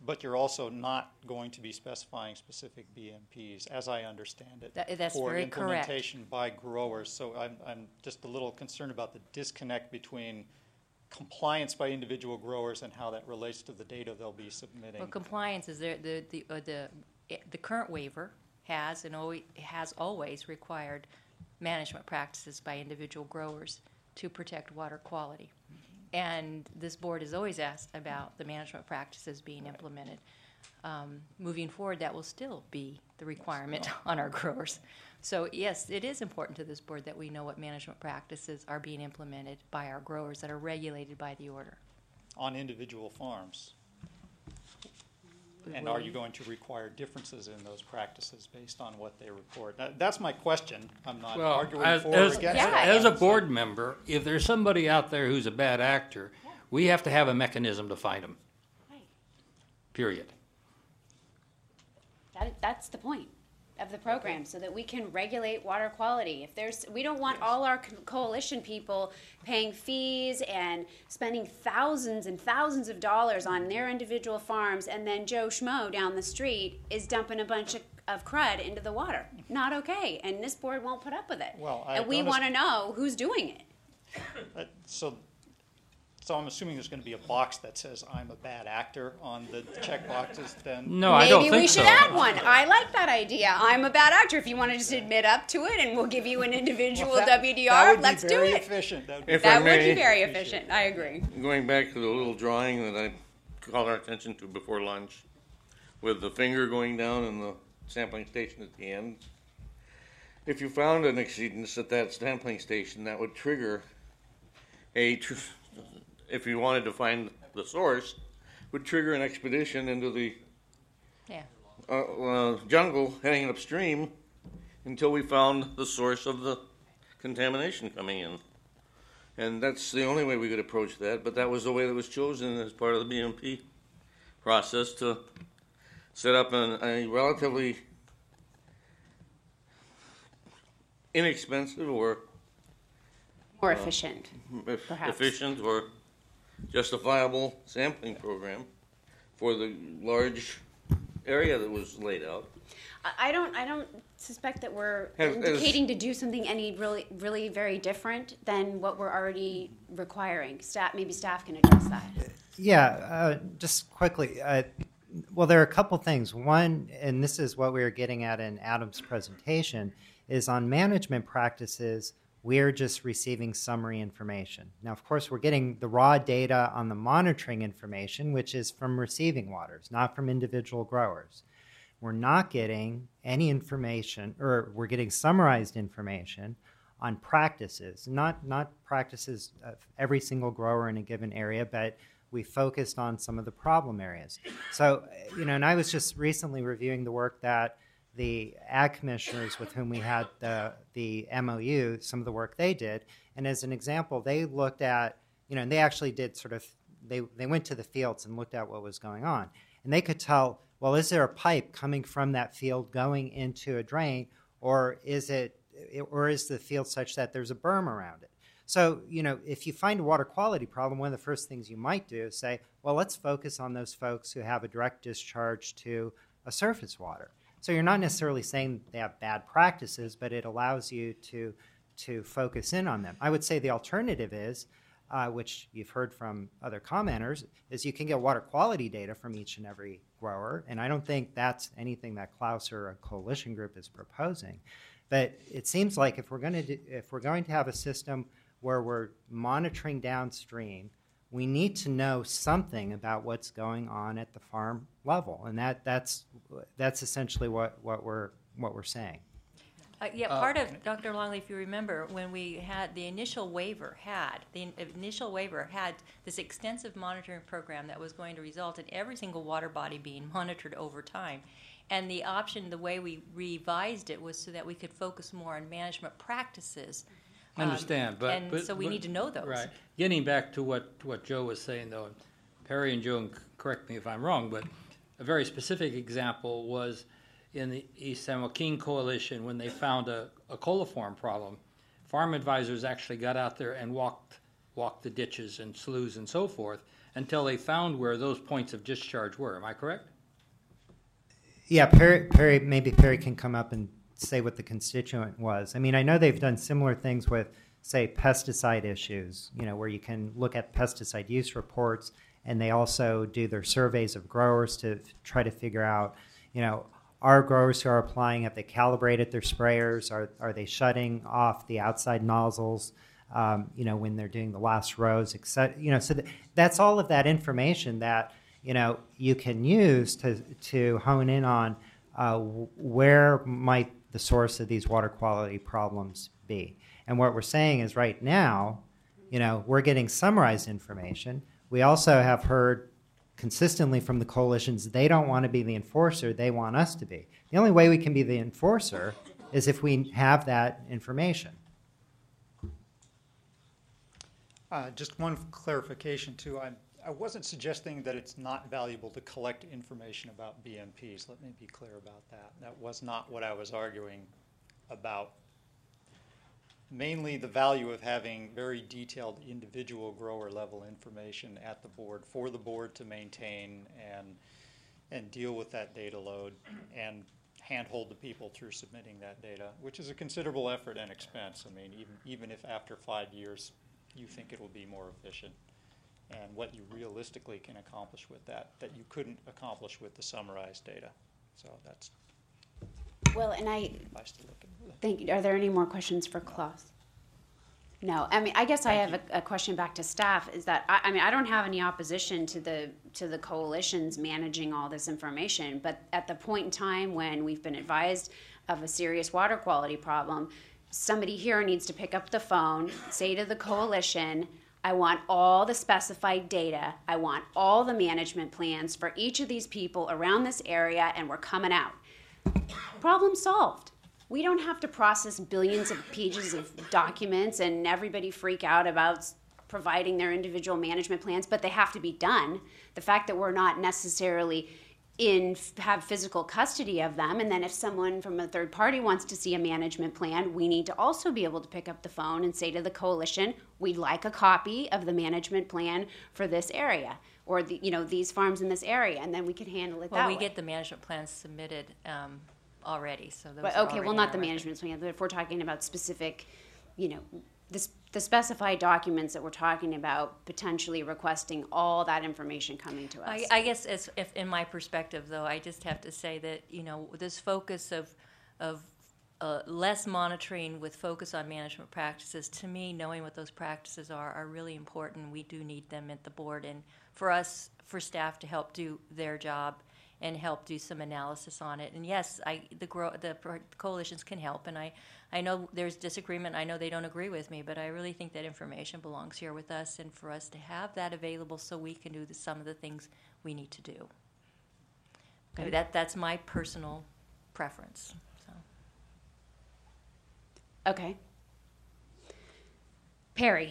but you're also not going to be specifying specific B M Ps, as I understand it. That- that's for very correct. implementation by growers. So I'm, I'm just a little concerned about the disconnect between compliance by individual growers and how that relates to the data they'll be submitting. Well, compliance is there, the, the, uh, the, eh, the current waiver has and always, has always required management practices by individual growers to protect water quality. And this board has always asked about the management practices being implemented. Um, moving forward, that will still be the requirement on our growers. So yes, it is important to this board that we know what management practices are being implemented by our growers that are regulated by the order. On individual farms. And are you going to require differences in those practices based on what they report? That, that's my question. I'm not Well, arguing as, for as, or against Yeah. it. as a board member, if there's somebody out there who's a bad actor, we have to have a mechanism to find them. Right. Period. That, that's the point of the program, so that we can regulate water quality. If there's, we don't want all our co- coalition people paying fees and spending thousands and thousands of dollars on their individual farms, and then Joe Schmo down the street is dumping a bunch of, of crud into the water. Not okay, and this board won't put up with it. Well, I and we don't want to know who's doing it. Uh, So, so I'm assuming there's going to be a box that says I'm a bad actor on the check boxes then? No, I don't Maybe think we should so. add one. I like that idea. I'm a bad actor. If you want to just admit up to it, and we'll give you an individual Well, that- W D that R, would be let's do very it. efficient. That would be If That I would be may, very efficient. I agree. going back to the little drawing that I called our attention to before lunch, with the finger going down and the sampling station at the end. If you found an exceedance at that sampling station, that would trigger a, tr- if you wanted to find the source, would trigger an expedition into the Yeah. uh, uh, jungle heading upstream until we found the source of the contamination coming in. And that's the only way we could approach that, but that was the way that was chosen as part of the B M P process, to set up an, a relatively inexpensive or More efficient. eff- Perhaps. efficient or justifiable sampling program for the large area that was laid out. I I don't. I don't suspect that we're Has- has- indicating to do something any really, really very different than what we're already requiring. Staff, maybe staff can address that. Yeah, uh, just quickly. Uh, well, there are a couple things. One, and this is what we were getting at in Adam's presentation, is on management practices, we're just receiving summary information. Now, of course, we're getting the raw data on the monitoring information, which is from receiving waters, not from individual growers. We're not getting any information, or we're getting summarized information on practices, not, not practices of every single grower in a given area, but we focused on some of the problem areas. So, you know, and I was just recently reviewing the work that the ag commissioners with whom we had the, the M O U, some of the work they did. And as an example, they looked at, you know, and they actually did sort of, they, they went to the fields and looked at what was going on. And they could tell, well, is there a pipe coming from that field going into a drain, or is it, or is the field such that there's a berm around it? So, you know, if you find a water quality problem, one of the first things you might do is say, well, let's focus on those folks who have a direct discharge to a surface water. So you're not necessarily saying they have bad practices, but it allows you to, to focus in on them. I would say the alternative is, uh, which you've heard from other commenters, is you can get water quality data from each and every grower, and I don't think that's anything that Klaus or a coalition group is proposing. But it seems like if we're going to do, if we're going to have a system where we're monitoring downstream, we need to know something about what's going on at the farm level, and that that's that's essentially what, what we're what we're saying. Uh, yeah, part of, Doctor Longley, if you remember, when we had the initial waiver had, the in- initial waiver had this extensive monitoring program that was going to result in every single water body being monitored over time. And the option, the way we revised it, was so that we could focus more on management practices. I understand, Um, but. and but- so we but- need to know those. Right. Getting back to what, what Joe was saying, though, Perry and Joe, and c- correct me if I'm wrong, but a very specific example was in the East San Joaquin Coalition when they found a, a coliform problem. Farm advisors actually got out there and walked, walked the ditches and sloughs and so forth, until they found where those points of discharge were. Am I correct? Yeah, Perry, Perry, maybe Perry can come up and say what the constituent was. I mean, I know they've done similar things with, say, pesticide issues, you know, where you can look at pesticide use reports, and they also do their surveys of growers to f- try to figure out, you know, are growers who are applying, have they calibrated their sprayers? Are, are they shutting off the outside nozzles, um, you know, when they're doing the last rows, et cetera? You know, so th- that's all of that information that, you know, you can use to, to hone in on uh, where might the source of these water quality problems be. And what we're saying is right now, you know, we're getting summarized information. We also have heard consistently from the coalitions, they don't want to be the enforcer, they want us to be. The only way we can be the enforcer is if we have that information. Uh, just one clarification too. I, I wasn't suggesting that it's not valuable to collect information about B M Ps. Let me be clear about that. That was not what I was arguing about. Mainly the value of having very detailed individual grower level information at the board for the board to maintain and and deal with that data load and handhold the people through submitting that data, which is a considerable effort and expense. I mean, even even if after five years you think it will be more efficient, and what you realistically can accomplish with that that you couldn't accomplish with the summarized data. So that's Well, and I nice to look at. think, are there any more questions for Klaus? No, I mean, I guess I have a, a question back to staff, is that, I, I mean, I don't have any opposition to the, to the coalitions managing all this information, but at the point in time when we've been advised of a serious water quality problem, somebody here needs to pick up the phone, say to the coalition, I want all the specified data, I want all the management plans for each of these people around this area, and we're coming out. Problem solved. We don't have to process billions of pages of documents and everybody freak out about providing their individual management plans, but they have to be done. The fact that we're not necessarily in have physical custody of them, and then if someone from a third party wants to see a management plan, we need to also be able to pick up the phone and say to the coalition, we'd like a copy of the management plan for this area, or the, you know, these farms in this area, and then we can handle it Well, that we way. get the management plans submitted um, already, so those But, are okay, already well, in not our the record. management plan, but if we're talking about specific, you know, the, s- the specified documents that we're talking about, potentially requesting all that information coming to us. I, I guess as if in my perspective, though, I just have to say that, you know, this focus of of uh, less monitoring with focus on management practices, to me, knowing what those practices are are really important. We do need them at the board, and for us, for staff to help do their job and help do some analysis on it. And yes, I the grow, the pro- coalitions can help, and I, I know there's disagreement. I know they don't agree with me, but I really think that information belongs here with us, and for us to have that available so we can do the, some of the things we need to do. Okay, that that's my personal preference. So. Okay. Perry.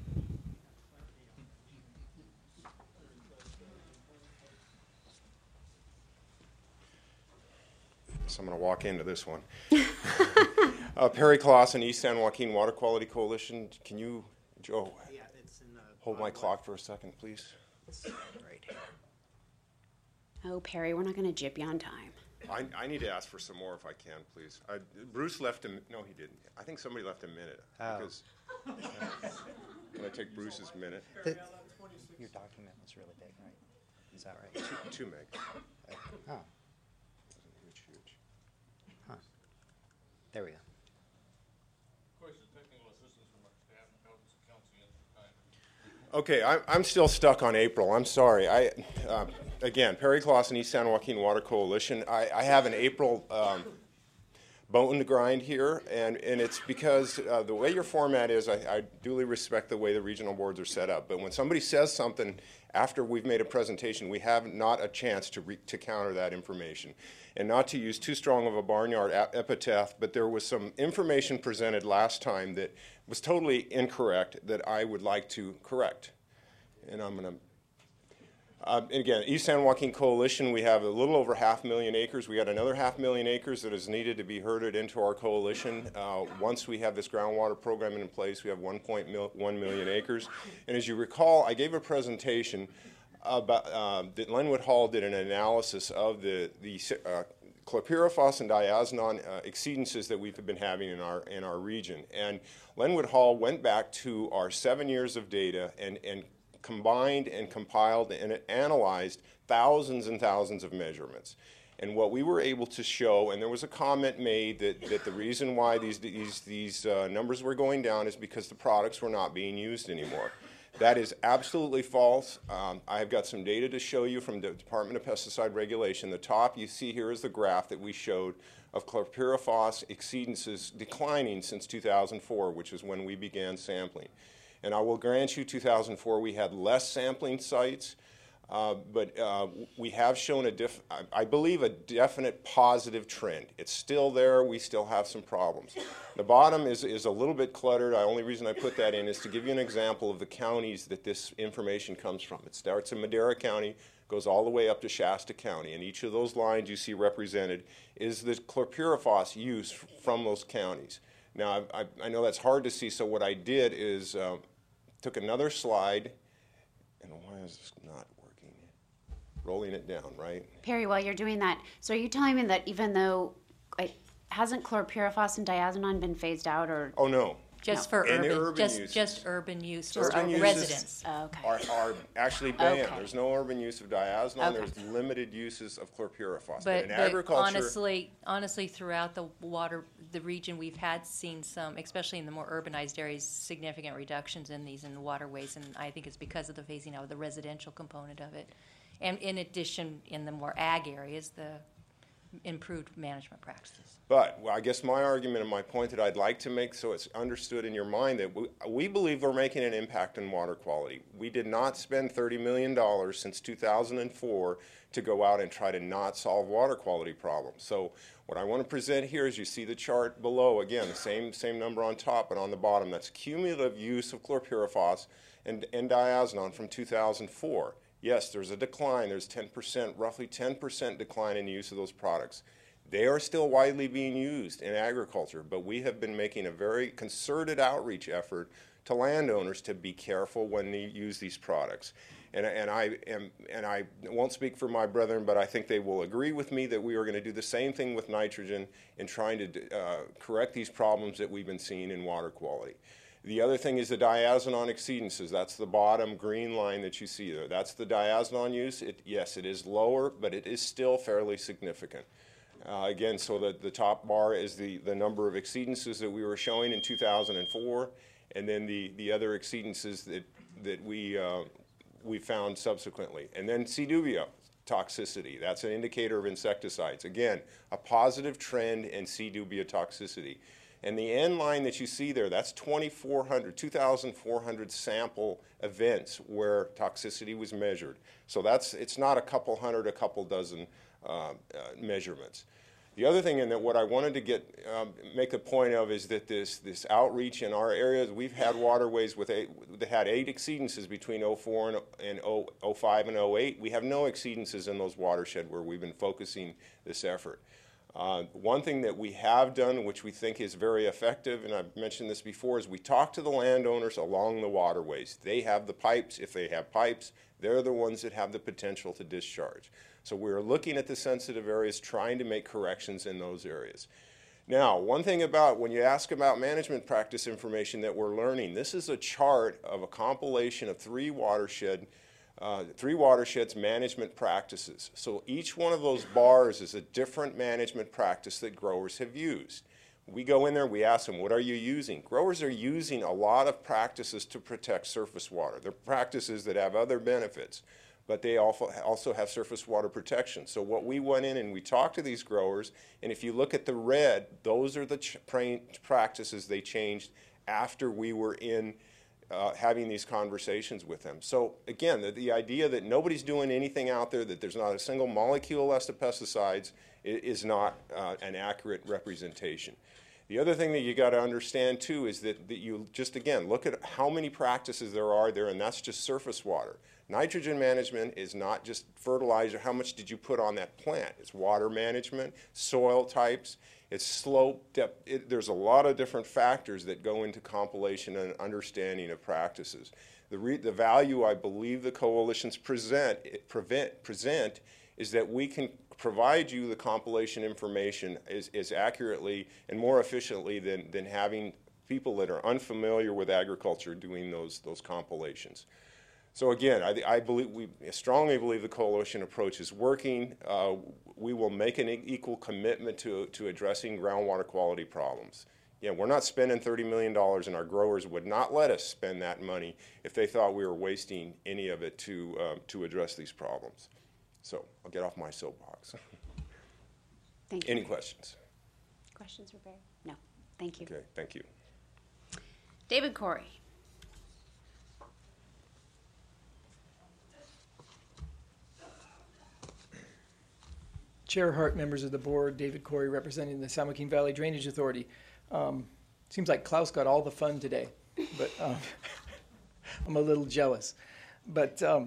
So I'm going to walk into this one. uh, Perry Clausen, East San Joaquin Water Quality Coalition. Can you, Joe, Yeah, it's in the hold my clock for a second, please? right here. Oh, Perry, we're not going to jip you on time. I, I need to ask for some more if I can, please. Uh, Bruce left a, mi- no, he didn't. I think somebody left a minute. Oh. Because, can I take Bruce's minute? The- your document was really big, right? Is that right? Two, two meg. Oh, Huge, huge. huh. There we go. Okay, I, I'm still stuck on April. I'm sorry. I, um, again, Perry Clausen, East San Joaquin Water Coalition. I, I have an April um, bone to grind here, and, and it's because uh, the way your format is, I, I duly respect the way the regional boards are set up. But when somebody says something after we've made a presentation, we have not a chance to, re, to counter that information. And not to use too strong of a barnyard epithet, but there was some information presented last time that was totally incorrect that I would like to correct. And I'm going to Uh, and again, East San Joaquin Coalition, we have a little over half million acres. We got another half million acres that is needed to be herded into our coalition. Uh, once we have this groundwater program in place, we have one point one million acres. And as you recall, I gave a presentation about uh, that Lenwood Hall did an analysis of the the uh, chlorpyrifos and diazinon uh, exceedances that we've been having in our in our region. And Lenwood Hall went back to our seven years of data and and combined and compiled and analyzed thousands and thousands of measurements. And what we were able to show, and there was a comment made that, that the reason why these, these, these uh, numbers were going down is because the products were not being used anymore. That is absolutely false. Um, I've got some data to show you from the Department of Pesticide Regulation. The top you see here is the graph that we showed of chlorpyrifos exceedances declining since two thousand four, which is when we began sampling. And I will grant you, two thousand four, we had less sampling sites, uh, but uh, we have shown a, diff I, I believe, a definite positive trend. It's still there. We still have some problems. The bottom is, is a little bit cluttered. The only reason I put that in is to give you an example of the counties that this information comes from. It starts in Madera County, goes all the way up to Shasta County, and each of those lines you see represented is the chlorpyrifos use from those counties. Now, I, I, I know that's hard to see, so what I did is uh, took another slide, and why is this not working? Rolling it down, right? Perry, while you're doing that, so are you telling me that even though, like, hasn't chlorpyrifos and diazinon been phased out, or? Oh, no. Just No. for And urban, urban just, uses. just urban use for Urban uh, uses residents. Oh, okay. Are, are actually banned. Okay. There's no urban use of diazinon. Okay. There's limited uses of chlorpyrifos. But, But, in but agriculture, honestly, honestly, throughout the water, the region, we've had seen some, especially in the more urbanized areas, significant reductions in these in the waterways, and I think it's because of the phasing out of the residential component of it. And in addition, in the more ag areas, the improved management practices. But well, I guess my argument and my point that I'd like to make so it's understood in your mind that we, we believe we're making an impact on water quality. We did not spend thirty million dollars since two thousand four to go out and try to not solve water quality problems. So what I want to present here is you see the chart below, again, the same, same number on top, but on the bottom, that's cumulative use of chlorpyrifos and, and diazinon from two thousand four. Yes, there's a decline. There's ten percent, roughly ten percent decline in the use of those products. They are still widely being used in agriculture, but we have been making a very concerted outreach effort to landowners to be careful when they use these products. And, and, I am, and I won't speak for my brethren, but I think they will agree with me that we are going to do the same thing with nitrogen in trying to uh, correct these problems that we've been seeing in water quality. The other thing is the diazinon exceedances. That's the bottom green line that you see there. That's the diazinon use. It, yes, it is lower, but it is still fairly significant. Uh, again, so the, the top bar is the, the number of exceedances that we were showing in two thousand four, and then the, the other exceedances that, that we, uh, we found subsequently. And then C. dubia toxicity. That's an indicator of insecticides. Again, a positive trend in C. dubia toxicity. And the end line that you see there, that's twenty-four hundred, two thousand four hundred sample events where toxicity was measured. So that's, it's not a couple hundred, a couple dozen uh, uh, measurements. The other thing, and that what I wanted to get, um, make a point of is that this, this outreach in our areas, we've had waterways with eight, that had eight exceedances between oh four and, and oh five and oh eight. We have no exceedances in those watershed where we've been focusing this effort. Uh, one thing that we have done, which we think is very effective, and I've mentioned this before, is we talk to the landowners along the waterways. They have the pipes. If they have pipes, they're the ones that have the potential to discharge. So we're looking at the sensitive areas, trying to make corrections in those areas. Now, one thing about when you ask about management practice information that we're learning, this is a chart of a compilation of three watershed Uh, three watersheds management practices. So each one of those bars is a different management practice that growers have used. We go in there, we ask them, what are you using? Growers are using a lot of practices to protect surface water. They're practices that have other benefits, but they also have surface water protection. So what we went in and we talked to these growers, and if you look at the red, those are the ch practices they changed after we were in Uh, having these conversations with them. So again, the, the idea that nobody's doing anything out there, that there's not a single molecule less of pesticides, is, is not uh, an accurate representation. The other thing that you got to understand too is that, that you just, again, look at how many practices there are there, and that's just surface water. Nitrogen management is not just fertilizer. How much did you put on that plant? It's water management, soil types, it's slope, depth. It, there's a lot of different factors that go into compilation and understanding of practices. The, re, the value I believe the coalitions present, it prevent, present is that we can provide you the compilation information as, as accurately and more efficiently than, than having people that are unfamiliar with agriculture doing those, those compilations. So again, I, I believe we strongly believe the coalition approach is working. Uh, we will make an equal commitment to, to addressing groundwater quality problems. Yeah, we're not spending thirty million dollars, and our growers would not let us spend that money if they thought we were wasting any of it to, uh, to address these problems. So I'll get off my soapbox. Thank you. Any questions? Questions for Barry? No. Thank you. Okay, thank you. David Corey. Chair Hart, members of the board, David Corey representing the San Joaquin Valley Drainage Authority. Um, seems like Klaus got all the fun today, but um, I'm a little jealous. But um,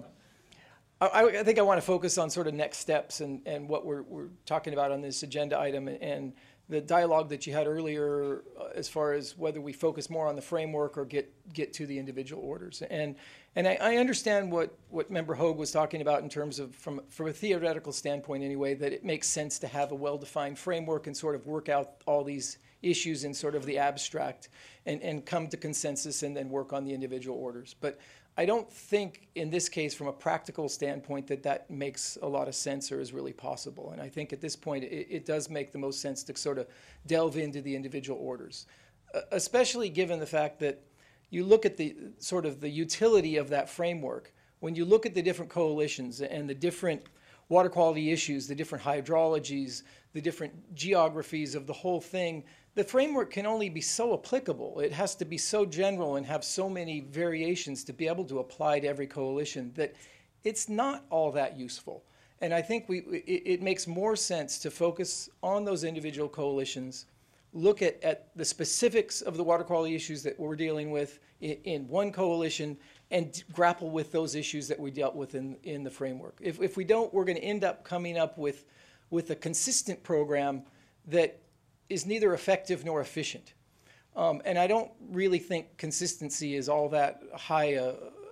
I, I think I want to focus on sort of next steps and, and what we're, we're talking about on this agenda item, and the dialogue that you had earlier uh, as far as whether we focus more on the framework or get, get to the individual orders. And and I, I understand what, what Member Hogue was talking about in terms of, from, from a theoretical standpoint anyway, that it makes sense to have a well-defined framework and sort of work out all these issues in sort of the abstract and, and come to consensus and then work on the individual orders. But I don't think in this case, from a practical standpoint, that that makes a lot of sense or is really possible. And I think at this point, it, it does make the most sense to sort of delve into the individual orders, uh, especially given the fact that you look at the sort of the utility of that framework. When you look at the different coalitions and the different water quality issues, the different hydrologies, the different geographies of the whole thing, the framework can only be so applicable. It has to be so general and have so many variations to be able to apply to every coalition that it's not all that useful. And I think we, it, it makes more sense to focus on those individual coalitions, look at, at the specifics of the water quality issues that we're dealing with in, in one coalition, and grapple with those issues that we dealt with in, in the framework. If, if we don't, we're going to end up coming up with, with a consistent program that is neither effective nor efficient. Um, and I don't really think consistency is all that high a,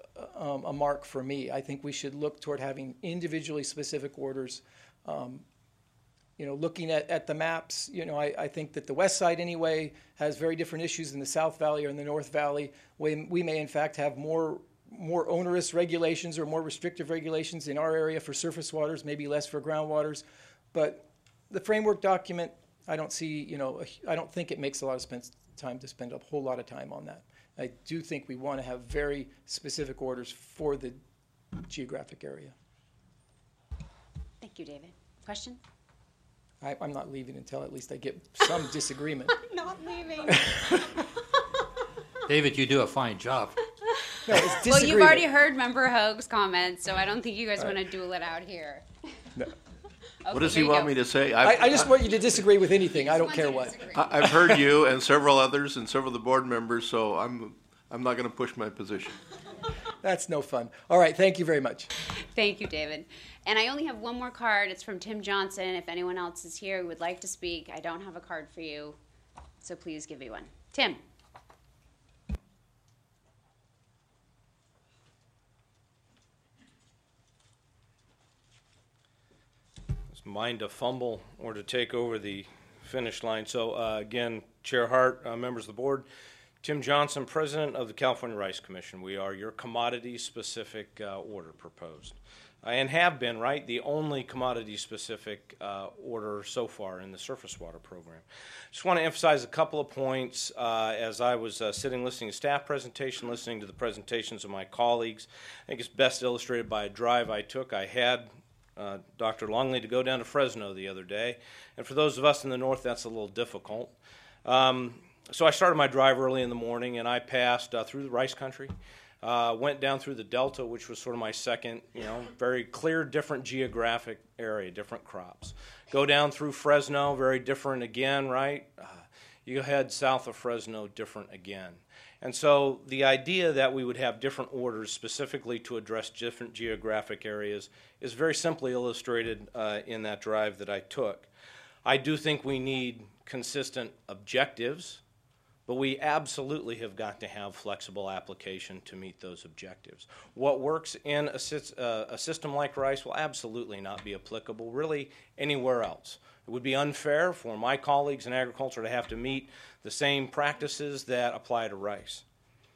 um, a mark for me. I think we should look toward having individually specific orders. Um, you know, looking at, at the maps, you know, I, I think that the west side anyway has very different issues than the South Valley or in the North Valley. We, we may in fact have more more onerous regulations or more restrictive regulations in our area for surface waters, maybe less for groundwaters. But the framework document, I don't see, you know, I don't think it makes a lot of spend time to spend a whole lot of time on that. I do think we want to have very specific orders for the geographic area. Thank you, David. Question? I, I'm not leaving until at least I get some disagreement. I'm not leaving. David, you do a fine job. No, it's well, you've already heard Member Hogue's comments, so I don't think you guys want to duel it out here. No. Okay, what does he want go. me to say? I, I just want you to disagree with anything. I don't care what. I, I've heard you and several others and several of the board members, so I'm I'm not going to push my position. That's no fun. All right, thank you very much. Thank you, David. And I only have one more card. It's from Tim Johnson. If anyone else is here who would like to speak, I don't have a card for you, so please give me one. Tim. It's mine to fumble or to take over the finish line. So uh, again, Chair Hart, uh, members of the board, Tim Johnson, President of the California Rice Commission. We are your commodity-specific uh, order proposed, uh, and have been, right, the only commodity-specific uh, order so far in the surface water program. Just want to emphasize a couple of points uh, as I was uh, sitting listening to staff presentation, listening to the presentations of my colleagues. I think it's best illustrated by a drive I took. I had uh, Doctor Longley to go down to Fresno the other day, and for those of us in the north, that's a little difficult. Um, So I started my drive early in the morning, and I passed uh, through the rice country, uh, went down through the Delta, which was sort of my second, you know, very clear, different geographic area, different crops. Go down through Fresno, very different again, right? Uh, You head south of Fresno, different again. And so the idea that we would have different orders specifically to address different geographic areas is very simply illustrated uh, in that drive that I took. I do think we need consistent objectives, but we absolutely have got to have flexible application to meet those objectives. What works in a, uh, a system like rice will absolutely not be applicable really anywhere else. It would be unfair for my colleagues in agriculture to have to meet the same practices that apply to rice.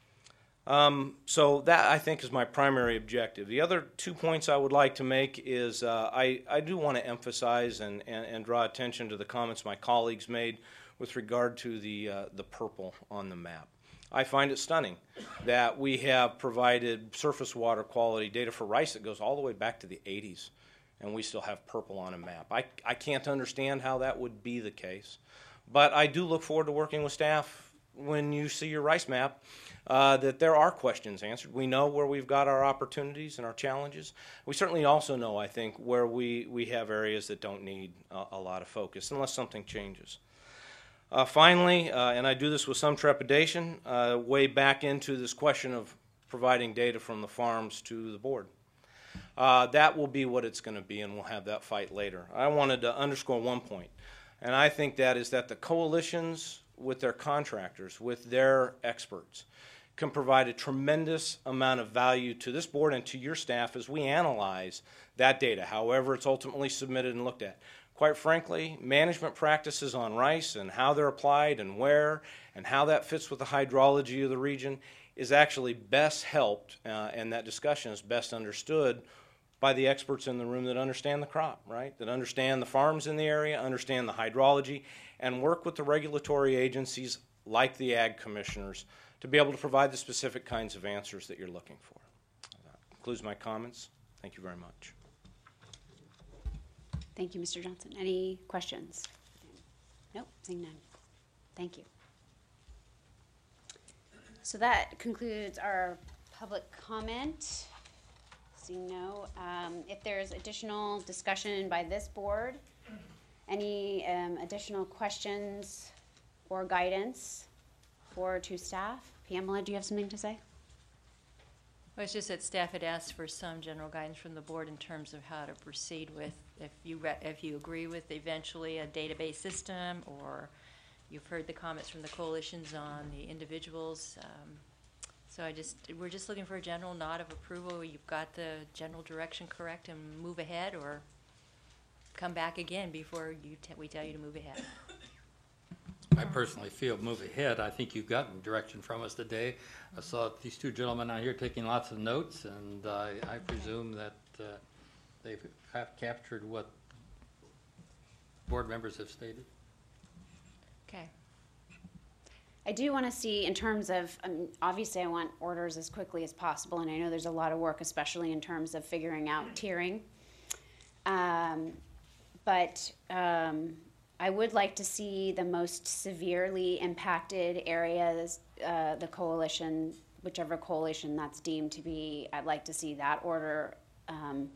Um, so that, I think, is my primary objective. The other two points I would like to make is uh, I, I do want to emphasize and, and, and draw attention to the comments my colleagues made with regard to the, uh, the purple on the map. I find it stunning that we have provided surface water quality data for rice that goes all the way back to the eighties, and we still have purple on a map. I, I can't understand how that would be the case, but I do look forward to working with staff when you see your rice map, uh, that there are questions answered. We know where we've got our opportunities and our challenges. We certainly also know, I think, where we, we have areas that don't need a, a lot of focus unless something changes. Uh, finally, uh, and I do this with some trepidation, uh, way back into this question of providing data from the farms to the board. Uh, that will be what it's going to be, and we'll have that fight later. I wanted to underscore one point, and I think that is that the coalitions with their contractors, with their experts, can provide a tremendous amount of value to this board and to your staff as we analyze that data, however it's ultimately submitted and looked at. Quite frankly, management practices on rice and how they're applied and where and how that fits with the hydrology of the region is actually best helped, uh, and that discussion is best understood by the experts in the room that understand the crop, right? That understand the farms in the area, understand the hydrology, and work with the regulatory agencies like the ag commissioners to be able to provide the specific kinds of answers that you're looking for. That concludes my comments. Thank you very much. Thank you, Mister Johnson. Any questions? Nope, seeing none. Thank you. So that concludes our public comment. Seeing no, um, if there's additional discussion by this board, any um, additional questions or guidance for to staff? Pamela, do you have something to say? Well, it's just that staff had asked for some general guidance from the board in terms of how to proceed with, if you re if you agree with eventually a database system, or you've heard the comments from the coalitions on the individuals. Um, so I just, we're just looking for a general nod of approval. You've got the general direction correct and move ahead, or come back again before you t we tell you to move ahead. I personally feel move ahead. I think you've gotten direction from us today. I saw these two gentlemen out here taking lots of notes, and uh, I presume that uh, they've have captured what board members have stated. Okay. I do want to see, in terms of, um, obviously I want orders as quickly as possible, and I know there's a lot of work, especially in terms of figuring out tiering. Um, but um, I would like to see the most severely impacted areas, uh, the coalition, whichever coalition that's deemed to be, I'd like to see that order, um,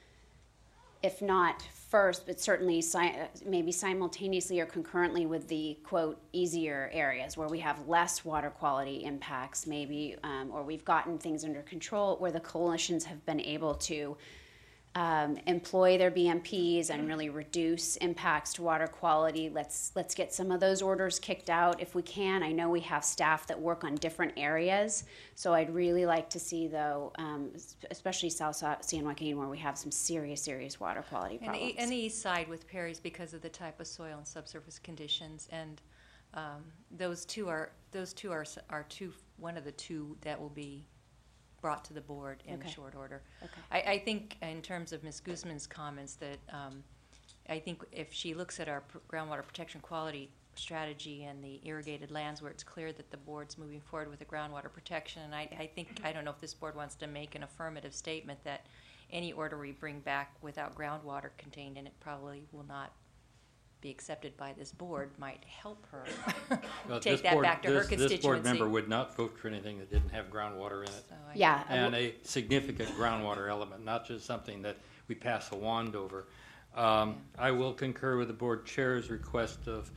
if not first, but certainly si maybe simultaneously or concurrently with the, quote, easier areas where we have less water quality impacts maybe, um, or we've gotten things under control, where the coalitions have been able to Um, employ their B M Ps and really reduce impacts to water quality. Let's let's get some of those orders kicked out if we can. I know we have staff that work on different areas, so I'd really like to see, though, um, especially South San Joaquin, where we have some serious, serious water quality And problems. the, and the east side with Perry's because of the type of soil and subsurface conditions, and um, those two are those two are are two one of the two that will be brought to the board in Okay. short order. Okay. I, I think in terms of Miz Guzman's comments that um, I think if she looks at our pr groundwater protection quality strategy and the irrigated lands where it's clear that the board's moving forward with the groundwater protection, and I, I think, I don't know if this board wants to make an affirmative statement that any order we bring back without groundwater contained in it probably will not be accepted by this board, might help her Well, take this that board- back to this- her constituency. This board member would not vote for anything that didn't have groundwater in it. So I- Yeah. And a significant groundwater element, not just something that we pass a wand over. Um, I will concur with the board chair's request of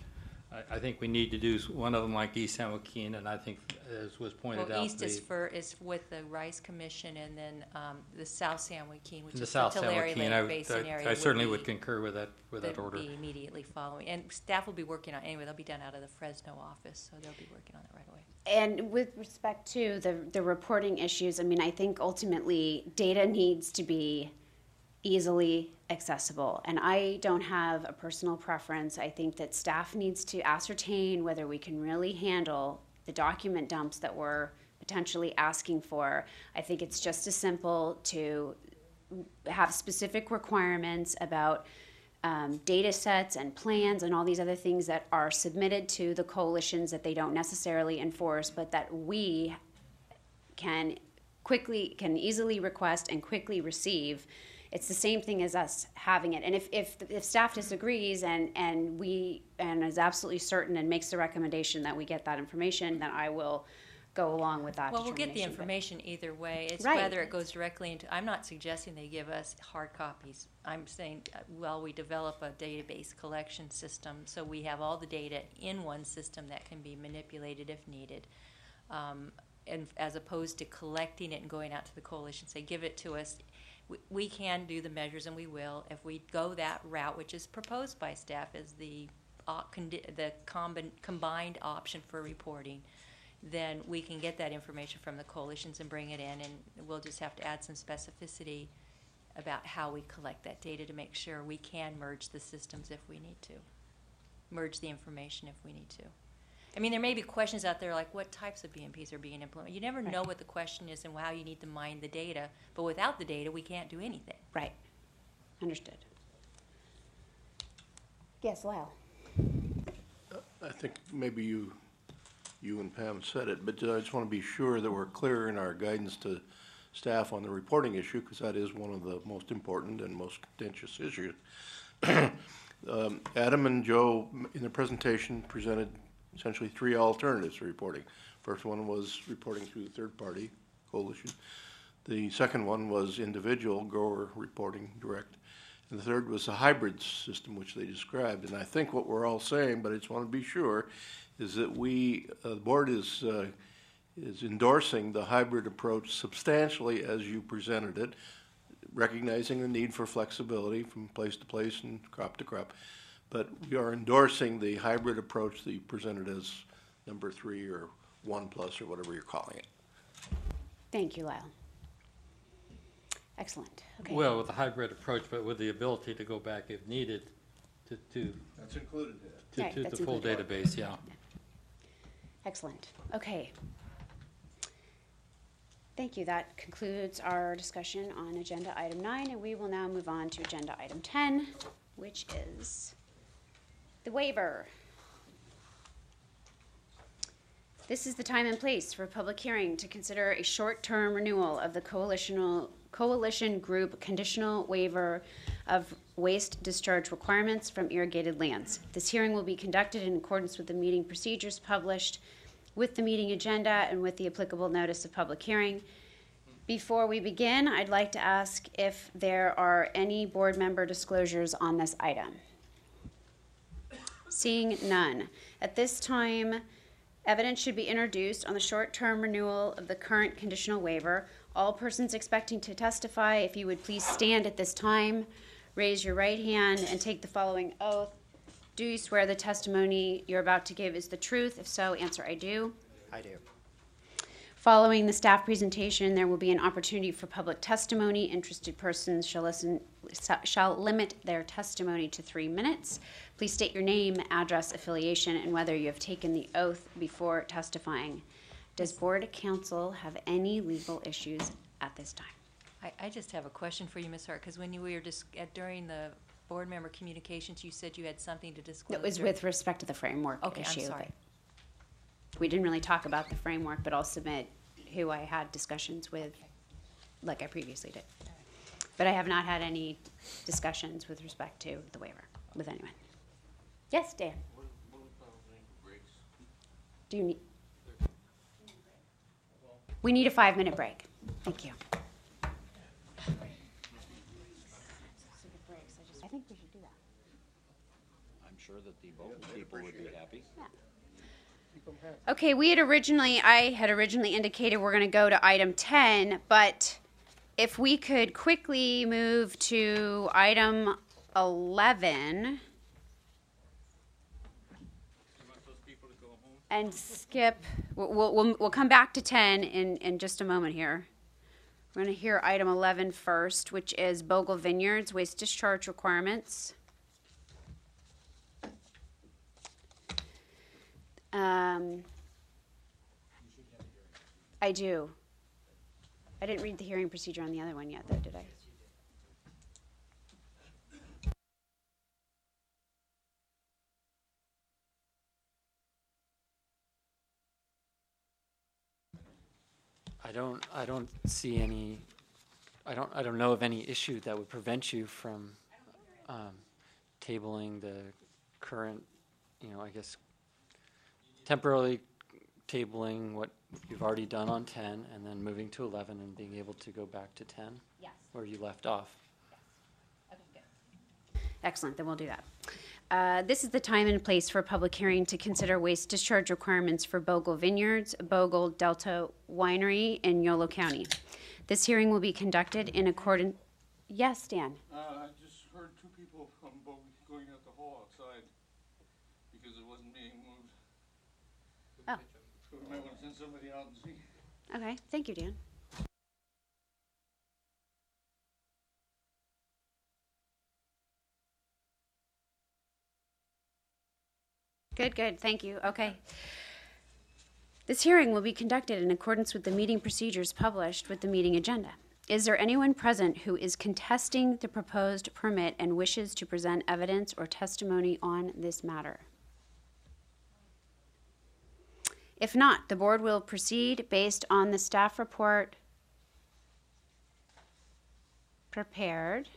I, I think we need to do s- one of them like East San Joaquin, and I think, as was pointed Well, out, east is the, for, is with the Rice Commission, and then um, the South San Joaquin, which the is the South San Tulare Joaquin, Lake I, Basin I- area. I certainly be- would concur with that, with that would order. be immediately following. And staff will be working on, anyway, they'll be done out of the Fresno office, so they'll be working on it right away. And with respect to the, the reporting issues, I mean, I think ultimately data needs to be easily accessible. And I don't have a personal preference. I think that staff needs to ascertain whether we can really handle the document dumps that we're potentially asking for. I think it's just as simple to have specific requirements about um, data sets and plans and all these other things that are submitted to the coalitions that they don't necessarily enforce, but that we can quickly, can easily request and quickly receive. It's the same thing as us having it. And if, if, if staff disagrees and, and we, and is absolutely certain and makes the recommendation that we get that information, then I will go along with that Well, we'll get the determination, but- information either way. It's Right. whether it goes directly into, I'm not suggesting they give us hard copies. I'm saying, uh, well, we develop a database collection system, so we have all the data in one system that can be manipulated if needed. Um, and as opposed to collecting it and going out to the coalition, say, give it to us. We, we can do the measures, and we will. If we go that route, which is proposed by staff as the, uh, condi- the combi- combined option for reporting, then we can get that information from the coalitions and bring it in, and we'll just have to add some specificity about how we collect that data to make sure we can merge the systems if we need to, merge the information if we need to. I mean, there may be questions out there like what types of B M Ps are being implemented. You never know what the question is and how you need to mine the data, but without the data, we can't do anything. Right. Understood. Yes, Lyle. I think maybe you, you and Pam said it, but I just want to be sure that we're clear in our guidance to staff on the reporting issue, because that is one of the most important and most contentious issues. um, Adam and Joe, in the presentation, presented essentially three alternatives for reporting. First one was reporting through the third-party coalition. The second one was individual grower reporting direct. And the third was a hybrid system, which they described. And I think what we're all saying, but I just want to be sure, is that we, uh, the board is, uh, is endorsing the hybrid approach substantially as you presented it, recognizing the need for flexibility from place to place and crop to crop. But we are endorsing the hybrid approach that you presented as number three or one plus or whatever you're calling it. Thank you, Lyle. Excellent. Okay. Well, with a hybrid approach, but with the ability to go back if needed to, to, That's included to, Right, to that's the full included. database, yeah. Excellent. Okay. Thank you. That concludes our discussion on agenda item nine, and we will now move on to agenda item ten, which is the waiver. This is the time and place for a public hearing to consider a short-term renewal of the coalitional, coalition group conditional waiver of waste discharge requirements from irrigated lands. This hearing will be conducted in accordance with the meeting procedures published with the meeting agenda and with the applicable notice of public hearing. Before we begin, I'd like to ask if there are any board member disclosures on this item. Seeing none. At this time, evidence should be introduced on the short-term renewal of the current conditional waiver. All persons expecting to testify, if you would please stand at this time, raise your right hand, and take the following oath. Do you swear the testimony you're about to give is the truth? If so, answer I do. I do. Following the staff presentation, there will be an opportunity for public testimony. Interested persons shall listen, shall limit their testimony to three minutes. Please state your name, address, affiliation, and whether you have taken the oath before testifying. Does board counsel have any legal issues at this time? I, I just have a question for you, Miz Hart, because when you were dis- at, during the board member communications, you said you had something to disclose. It was during- with respect to the framework Okay, I'm issue. sorry. but We didn't really talk about the framework, but I'll submit who I had discussions with, like I previously did. But I have not had any discussions with respect to the waiver with anyone. Yes, Dan? Do you need? We need a five-minute break. Thank you. I think we should do that. I'm sure that the Bolton people would be happy. Okay, we had originally, I had originally indicated we're going to go to item ten, but if we could quickly move to item eleven and skip, we'll, we'll, we'll come back to ten in, in just a moment here. We're going to hear item eleven first, which is Bogle Vineyards waste discharge requirements. Um, I do. I didn't read the hearing procedure on the other one yet, though, did I? I don't, I don't see any, I don't, I don't know of any issue that would prevent you from um, tabling the current, you know, I guess, temporarily tabling what you've already done on ten and then moving to eleven and being able to go back to ten? Yes. Where you left off. Okay, good. Excellent, then we'll do that. Uh, this is the time and place for a public hearing to consider waste discharge requirements for Bogle Vineyards, Bogle Delta Winery in Yolo County. This hearing will be conducted in accordance. Yes, Dan. Uh, I just heard two people from Bogle going out the hall outside because it wasn't being moved. Oh. So we might want to send somebody out and see. Okay, thank you, Dan. Good, good, thank you. Okay. This hearing will be conducted in accordance with the meeting procedures published with the meeting agenda. Is there anyone present who is contesting the proposed permit and wishes to present evidence or testimony on this matter? If not, the board will proceed based on the staff report prepared.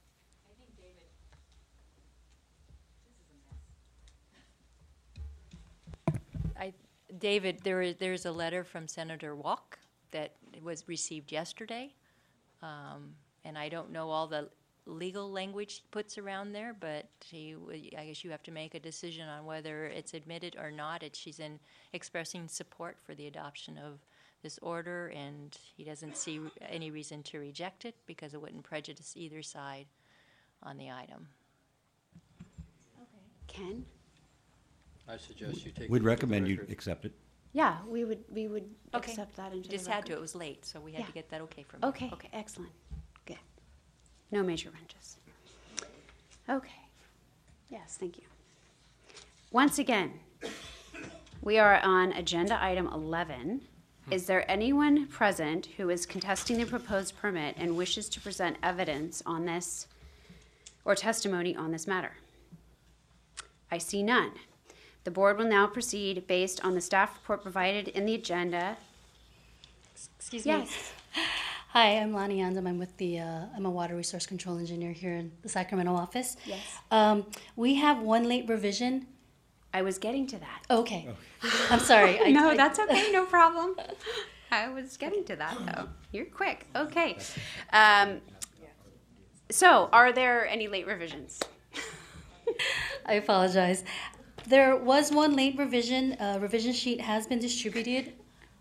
I, David, there is, there's a letter from Senator Walk that was received yesterday. Um, and I don't know all the legal language he puts around there, but he, I guess you have to make a decision on whether it's admitted or not. It, she's in expressing support for the adoption of this order, and he doesn't see any reason to reject it because it wouldn't prejudice either side on the item. Okay. Ken? I suggest you take. We'd it recommend to the you record. accept it. Yeah, we would we would Okay. accept that into Just the had record. to. It was late, so we had Yeah. to get that okay from you. Okay, okay, excellent. Good. No major wrenches. Okay. Yes, thank you. Once again, we are on agenda item eleven. Is there anyone present who is contesting the proposed permit and wishes to present evidence on this or testimony on this matter? I see none. The board will now proceed based on the staff report provided in the agenda. Excuse Yes. me. Hi, I'm Lonnie Andam. I'm with the, uh, I'm a water resource control engineer here in the Sacramento office. Yes. Um, we have one late revision. I was getting to that. Okay. I'm sorry. I, no, I, that's okay. No problem. I was getting to that, though. You're quick. Okay. Um, so, are there any late revisions? I apologize. There was one late revision. Uh, revision sheet has been distributed.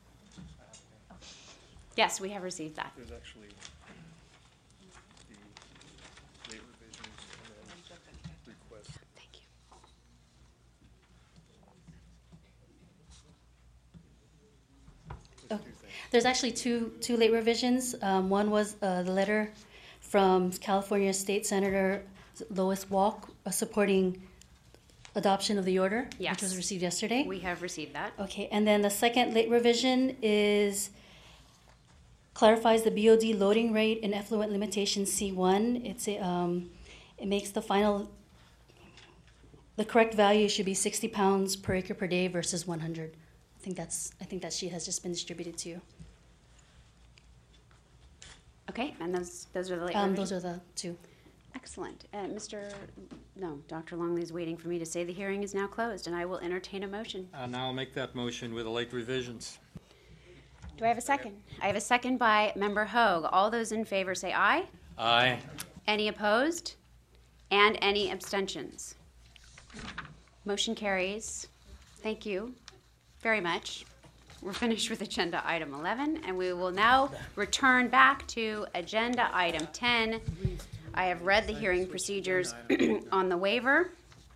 Yes, we have received that. There's actually the late revisions and then requests. Thank you. Oh, there's actually two two late revisions. Um, one was uh, the letter from California State Senator Lois Walk uh, supporting adoption of the order, Yes. which was received yesterday. We have received that. Okay, and then the second late revision is clarifies the B O D loading rate in effluent limitation C one. It's a, um, it makes the final, the correct value should be sixty pounds per acre per day versus one hundred. I think that's, I think that sheet has just been distributed to you. Okay, and those those are the late Um, revisions? those are the two. Excellent. Uh, Mister No, Doctor Longley is waiting for me to say the hearing is now closed, and I will entertain a motion. And I'll make that motion with the late revisions. Do I have a second? I have a second by Member Hoag. All those in favor say aye. Aye. Any opposed? And any abstentions? Motion carries. Thank you very much. We're finished with agenda item eleven, and we will now return back to agenda item ten. I have read the hearing procedures on the waiver.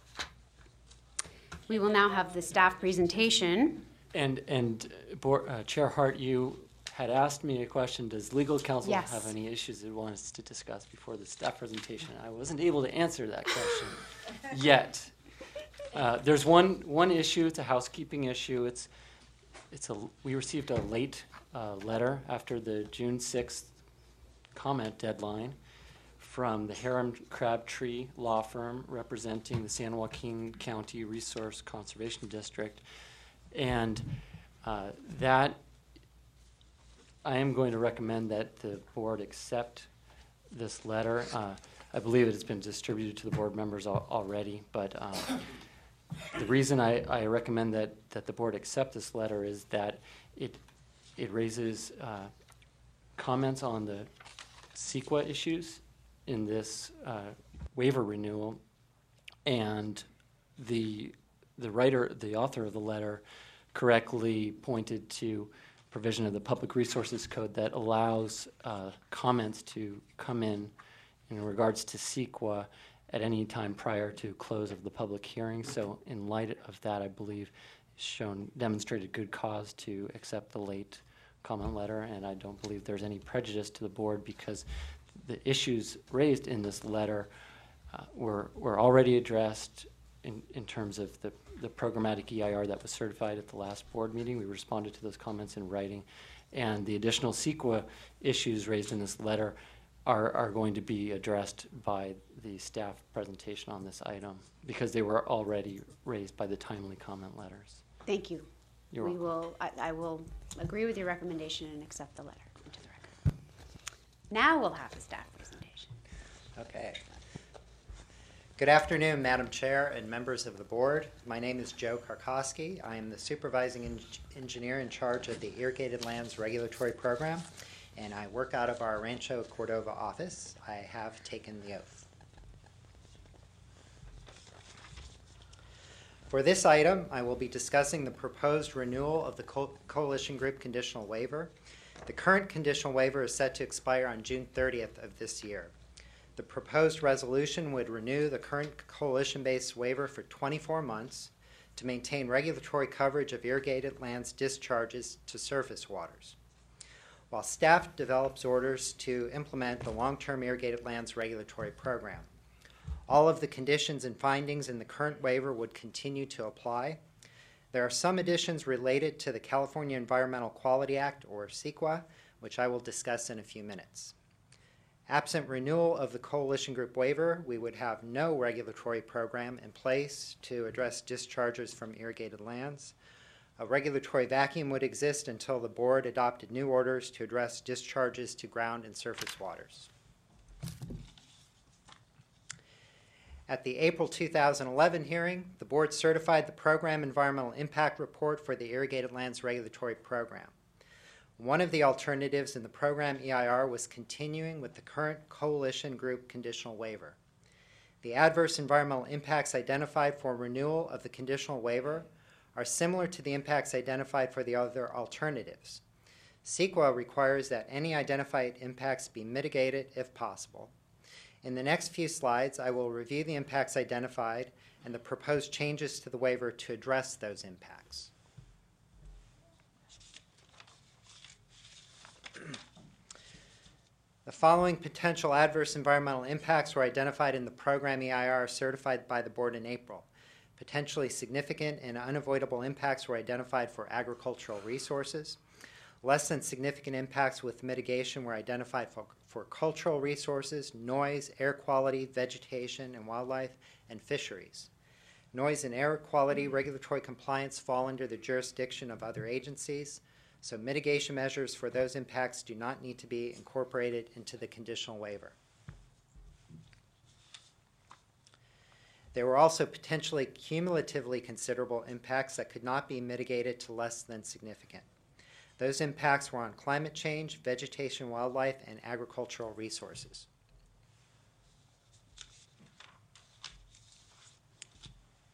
We will now have the staff presentation. And, and uh, Board, uh, Chair Hart, you had asked me a question, does legal counsel Yes. have any issues it wants to discuss before the staff presentation? I wasn't able to answer that question yet. Uh, there's one, one issue, it's a housekeeping issue. It's, it's a, we received a late uh, letter after the June sixth comment deadline from the Hiram Crabtree Law Firm representing the San Joaquin County Resource Conservation District. And uh, that, I am going to recommend that the board accept this letter. Uh, I believe it has been distributed to the board members al already, but um, the reason I, I recommend that, that the board accept this letter is that it, it raises uh, comments on the CEQA issues in this uh, waiver renewal, and the the writer, the author of the letter, correctly pointed to provision of the Public Resources Code that allows uh, comments to come in in regards to CEQA at any time prior to close of the public hearing. So in light of that, I believe it's shown demonstrated good cause to accept the late comment letter, and I don't believe there's any prejudice to the board because the issues raised in this letter uh, were, were already addressed in, in terms of the, the programmatic E I R that was certified at the last board meeting. We responded to those comments in writing, and the additional CEQA issues raised in this letter are, are going to be addressed by the staff presentation on this item because they were already raised by the timely comment letters. Thank you. You're we welcome. will. I, I will agree with your recommendation and accept the letter into the record. Now we'll have the staff presentation. Okay. Good afternoon, Madam Chair and members of the board. My name is Joe Karkowski. I am the supervising en engineer in charge of the Irrigated Lands Regulatory Program, and I work out of our Rancho Cordova office. I have taken the oath. For this item, I will be discussing the proposed renewal of the Co Coalition Group conditional waiver. The current conditional waiver is set to expire on June thirtieth of this year. The proposed resolution would renew the current coalition-based waiver for twenty-four months to maintain regulatory coverage of irrigated lands discharges to surface waters, while staff develops orders to implement the long-term irrigated lands regulatory program. All of the conditions and findings in the current waiver would continue to apply. There are some additions related to the California Environmental Quality Act, or CEQA, which I will discuss in a few minutes. Absent renewal of the Coalition Group waiver, we would have no regulatory program in place to address discharges from irrigated lands. A regulatory vacuum would exist until the board adopted new orders to address discharges to ground and surface waters. At the April two thousand eleven hearing, the board certified the program environmental impact report for the Irrigated Lands Regulatory Program. One of the alternatives in the program E I R was continuing with the current Coalition Group conditional waiver. The adverse environmental impacts identified for renewal of the conditional waiver are similar to the impacts identified for the other alternatives. CEQA requires that any identified impacts be mitigated if possible. In the next few slides, I will review the impacts identified and the proposed changes to the waiver to address those impacts. The following potential adverse environmental impacts were identified in the program E I R certified by the board in April. Potentially significant and unavoidable impacts were identified for agricultural resources. Less than significant impacts with mitigation were identified for, for cultural resources, noise, air quality, vegetation and wildlife, and fisheries. Noise and air quality regulatory compliance fall under the jurisdiction of other agencies, so mitigation measures for those impacts do not need to be incorporated into the conditional waiver. There were also potentially cumulatively considerable impacts that could not be mitigated to less than significant. Those impacts were on climate change, vegetation, wildlife, and agricultural resources.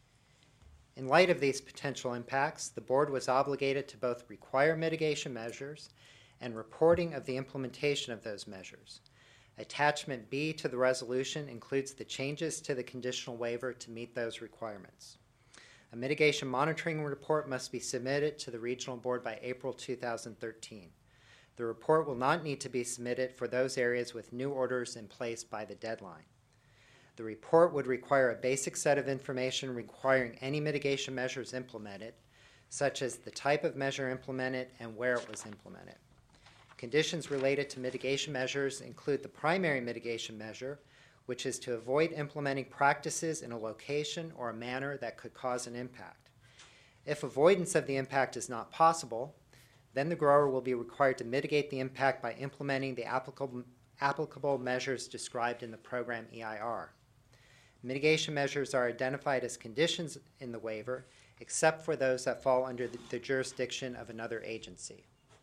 In light of these potential impacts, the board was obligated to both require mitigation measures and reporting of the implementation of those measures. Attachment B to the resolution includes the changes to the conditional waiver to meet those requirements. A mitigation monitoring report must be submitted to the regional board by April two thousand thirteen. The report will not need to be submitted for those areas with new orders in place by the deadline. The report would require a basic set of information requiring any mitigation measures implemented, such as the type of measure implemented and where it was implemented. Conditions related to mitigation measures include the primary mitigation measure, which is to avoid implementing practices in a location or a manner that could cause an impact. If avoidance of the impact is not possible, then the grower will be required to mitigate the impact by implementing the applicable, applicable measures described in the program E I R. Mitigation measures are identified as conditions in the waiver, except for those that fall under the, the jurisdiction of another agency.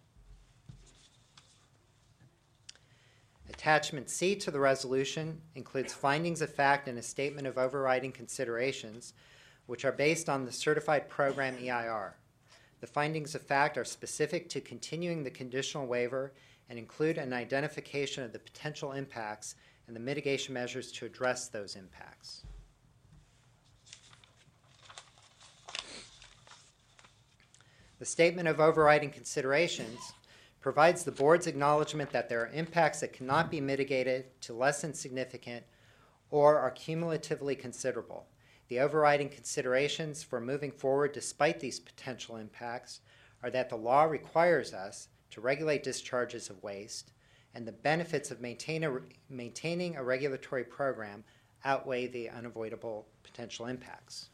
Attachment C to the resolution includes findings of fact and a statement of overriding considerations, which are based on the certified program E I R. The findings of fact are specific to continuing the conditional waiver and include an identification of the potential impacts and the mitigation measures to address those impacts. The statement of overriding considerations provides the board's acknowledgement that there are impacts that cannot be mitigated to less than significant or are cumulatively considerable. The overriding considerations for moving forward despite these potential impacts are that the law requires us to regulate discharges of waste, and the benefits of maintain a, maintaining a regulatory program outweigh the unavoidable potential impacts.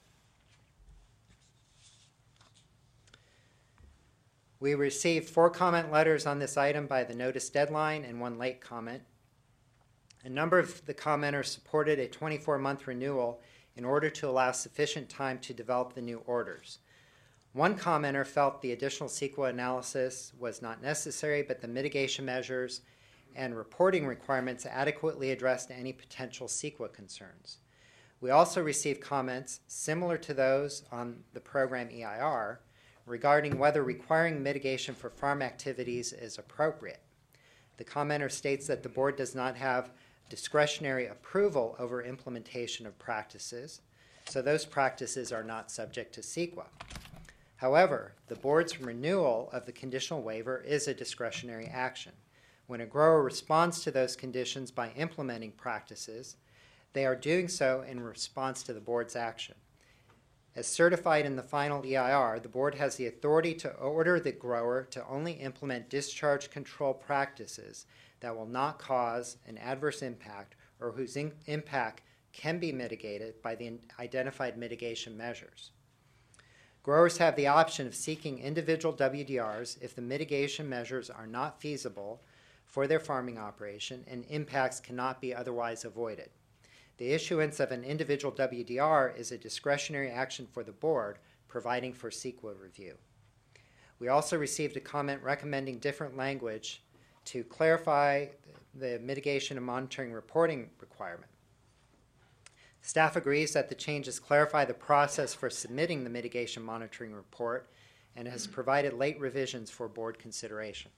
We received four comment letters on this item by the notice deadline and one late comment. A number of the commenters supported a twenty-four month renewal in order to allow sufficient time to develop the new orders. One commenter felt the additional CEQA analysis was not necessary, but the mitigation measures and reporting requirements adequately addressed any potential CEQA concerns. We also received comments similar to those on the program E I R regarding whether requiring mitigation for farm activities is appropriate. The commenter states that the board does not have discretionary approval over implementation of practices, so those practices are not subject to CEQA. However, the board's renewal of the conditional waiver is a discretionary action. When a grower responds to those conditions by implementing practices, they are doing so in response to the board's action. As certified in the final E I R, the board has the authority to order the grower to only implement discharge control practices that will not cause an adverse impact or whose in- impact can be mitigated by the identified mitigation measures. Growers have the option of seeking individual W D Rs if the mitigation measures are not feasible for their farming operation and impacts cannot be otherwise avoided. The issuance of an individual W D R is a discretionary action for the board, providing for CEQA review. We also received a comment recommending different language to clarify the mitigation and monitoring reporting requirement. Staff agrees that the changes clarify the process for submitting the mitigation monitoring report and has provided late revisions for board consideration.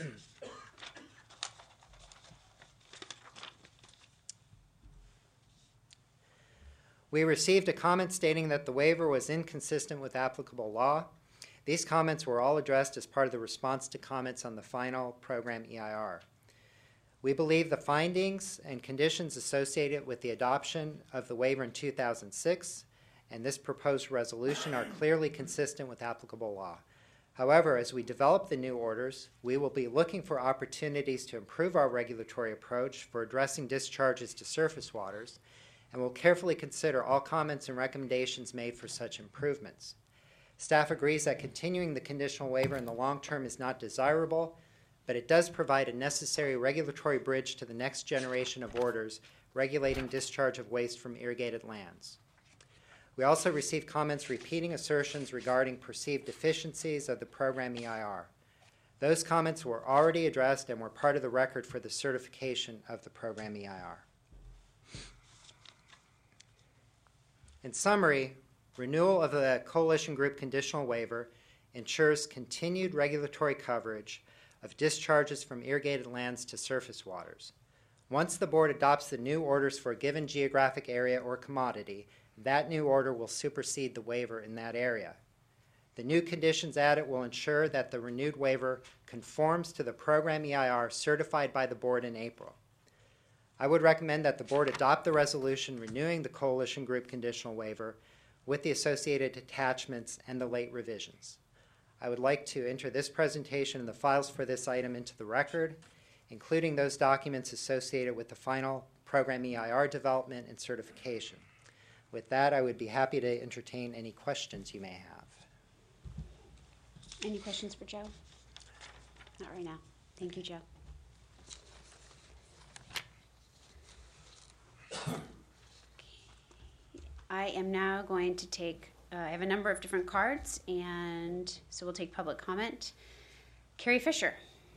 We received a comment stating that the waiver was inconsistent with applicable law. These comments were all addressed as part of the response to comments on the final program E I R. We believe the findings and conditions associated with the adoption of the waiver in two thousand six and this proposed resolution are clearly consistent with applicable law. However, as we develop the new orders, we will be looking for opportunities to improve our regulatory approach for addressing discharges to surface waters, and will carefully consider all comments and recommendations made for such improvements. Staff agrees that continuing the conditional waiver in the long term is not desirable, but it does provide a necessary regulatory bridge to the next generation of orders regulating discharge of waste from irrigated lands. We also received comments repeating assertions regarding perceived deficiencies of the program E I R. Those comments were already addressed and were part of the record for the certification of the program E I R. In summary, Renewal of the Coalition Group conditional waiver ensures continued regulatory coverage of discharges from irrigated lands to surface waters. Once the board adopts the new orders for a given geographic area or commodity, that new order will supersede the waiver in that area. The new conditions added will ensure that the renewed waiver conforms to the program E I R certified by the board in April. I would recommend that the board adopt the resolution renewing the Coalition Group conditional waiver with the associated attachments and the late revisions. I would like to enter this presentation and the files for this item into the record, including those documents associated with the final program E I R development and certification. With that, I would be happy to entertain any questions you may have. Any questions for Joe? Not right now. Thank you, Joe. I am now going to take, uh, I have a number of different cards, and so we'll take public comment. Carrie Fisher.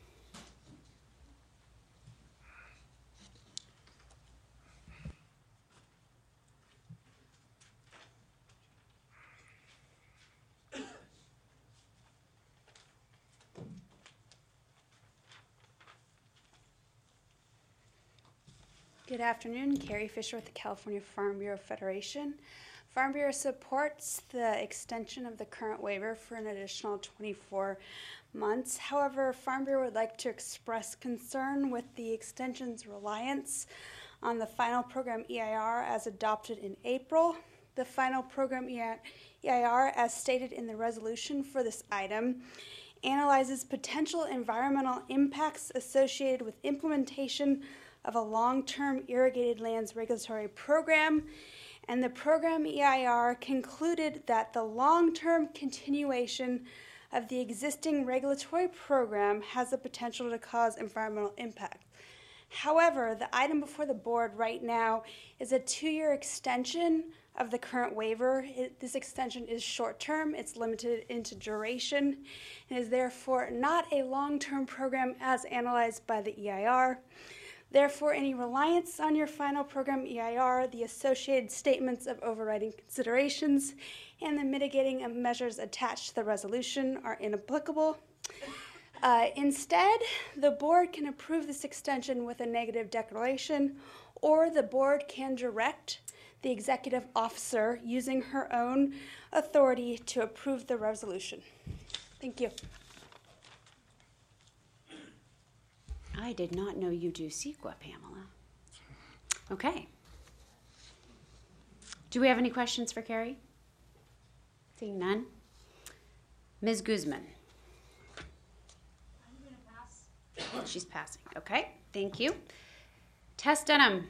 Good afternoon, Carrie Fisher with the California Farm Bureau Federation. Farm Bureau supports the extension of the current waiver for an additional twenty-four months. However, Farm Bureau would like to express concern with the extension's reliance on the final program E I R as adopted in April. The final program E I R, as stated in the resolution for this item, analyzes potential environmental impacts associated with implementation of a long-term irrigated lands regulatory program, and the program E I R concluded that the long-term continuation of the existing regulatory program has the potential to cause environmental impact. However, the item before the board right now is a two-year extension of the current waiver. It, this extension is short-term, it's limited into duration, and is therefore not a long-term program as analyzed by the E I R. Therefore, any reliance on your final program E I R, the associated statements of overriding considerations, and the mitigating measures attached to the resolution are inapplicable. Uh, instead, the board can approve this extension with a negative declaration, or the board can direct the executive officer using her own authority to approve the resolution. Thank you. I did not know you do C E Q A, Pamela. Okay. Do we have any questions for Carrie? Seeing none. Miz Guzman. I'm going to pass. She's passing. Okay, thank you. Tess Dunham.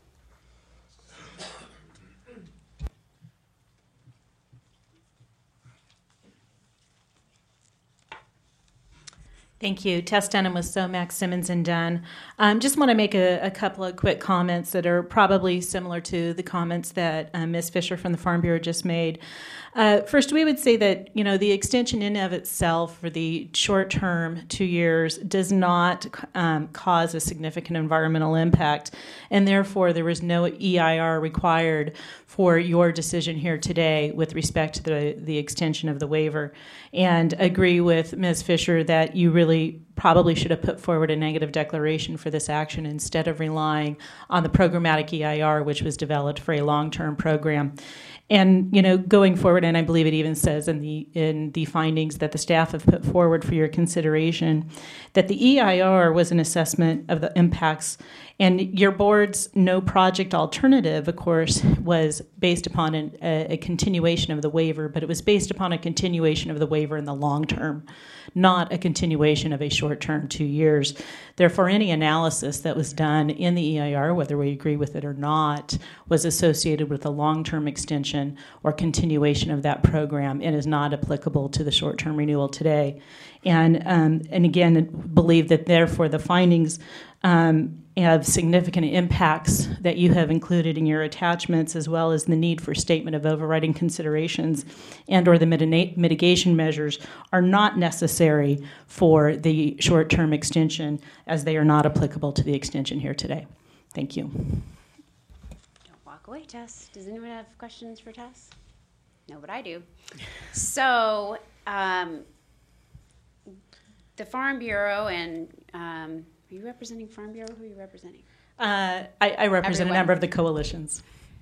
Thank you. Tess Dunham with Somax, Simmons and Dunn. Um, just want to make a, a couple of quick comments that are probably similar to the comments that uh, Miz Fisher from the Farm Bureau just made. Uh, first, we would say that, you know, the extension in of itself for the short term, two years, does not um, cause a significant environmental impact, and therefore there is no E I R required for your decision here today with respect to the, the extension of the waiver. And agree with Miz Fisher that you really probably should have put forward a negative declaration for this action instead of relying on the programmatic E I R, which was developed for a long-term program. And, you know, going forward, and I believe it even says in the in the findings that the staff have put forward for your consideration, that the E I R was an assessment of the impacts, and your board's no project alternative, of course, was based upon an, a, a continuation of the waiver, but it was based upon a continuation of the waiver in the long term, not a continuation of a short term, two years. Therefore, any analysis that was done in the E I R, whether we agree with it or not, was associated with a long-term extension or continuation of that program and is not applicable to the short-term renewal today. And um, and again, believe that therefore the findings um, have significant impacts that you have included in your attachments, as well as the need for statement of overriding considerations and or the mitigate, mitigation measures are not necessary for the short-term extension, as they are not applicable to the extension here today. Thank you. Don't walk away, Tess. Does anyone have questions for Tess? know what I do. So, um, the Farm Bureau and, um, are you representing Farm Bureau? Who are you representing? Uh, I, I represent Everyone. a number of the coalitions.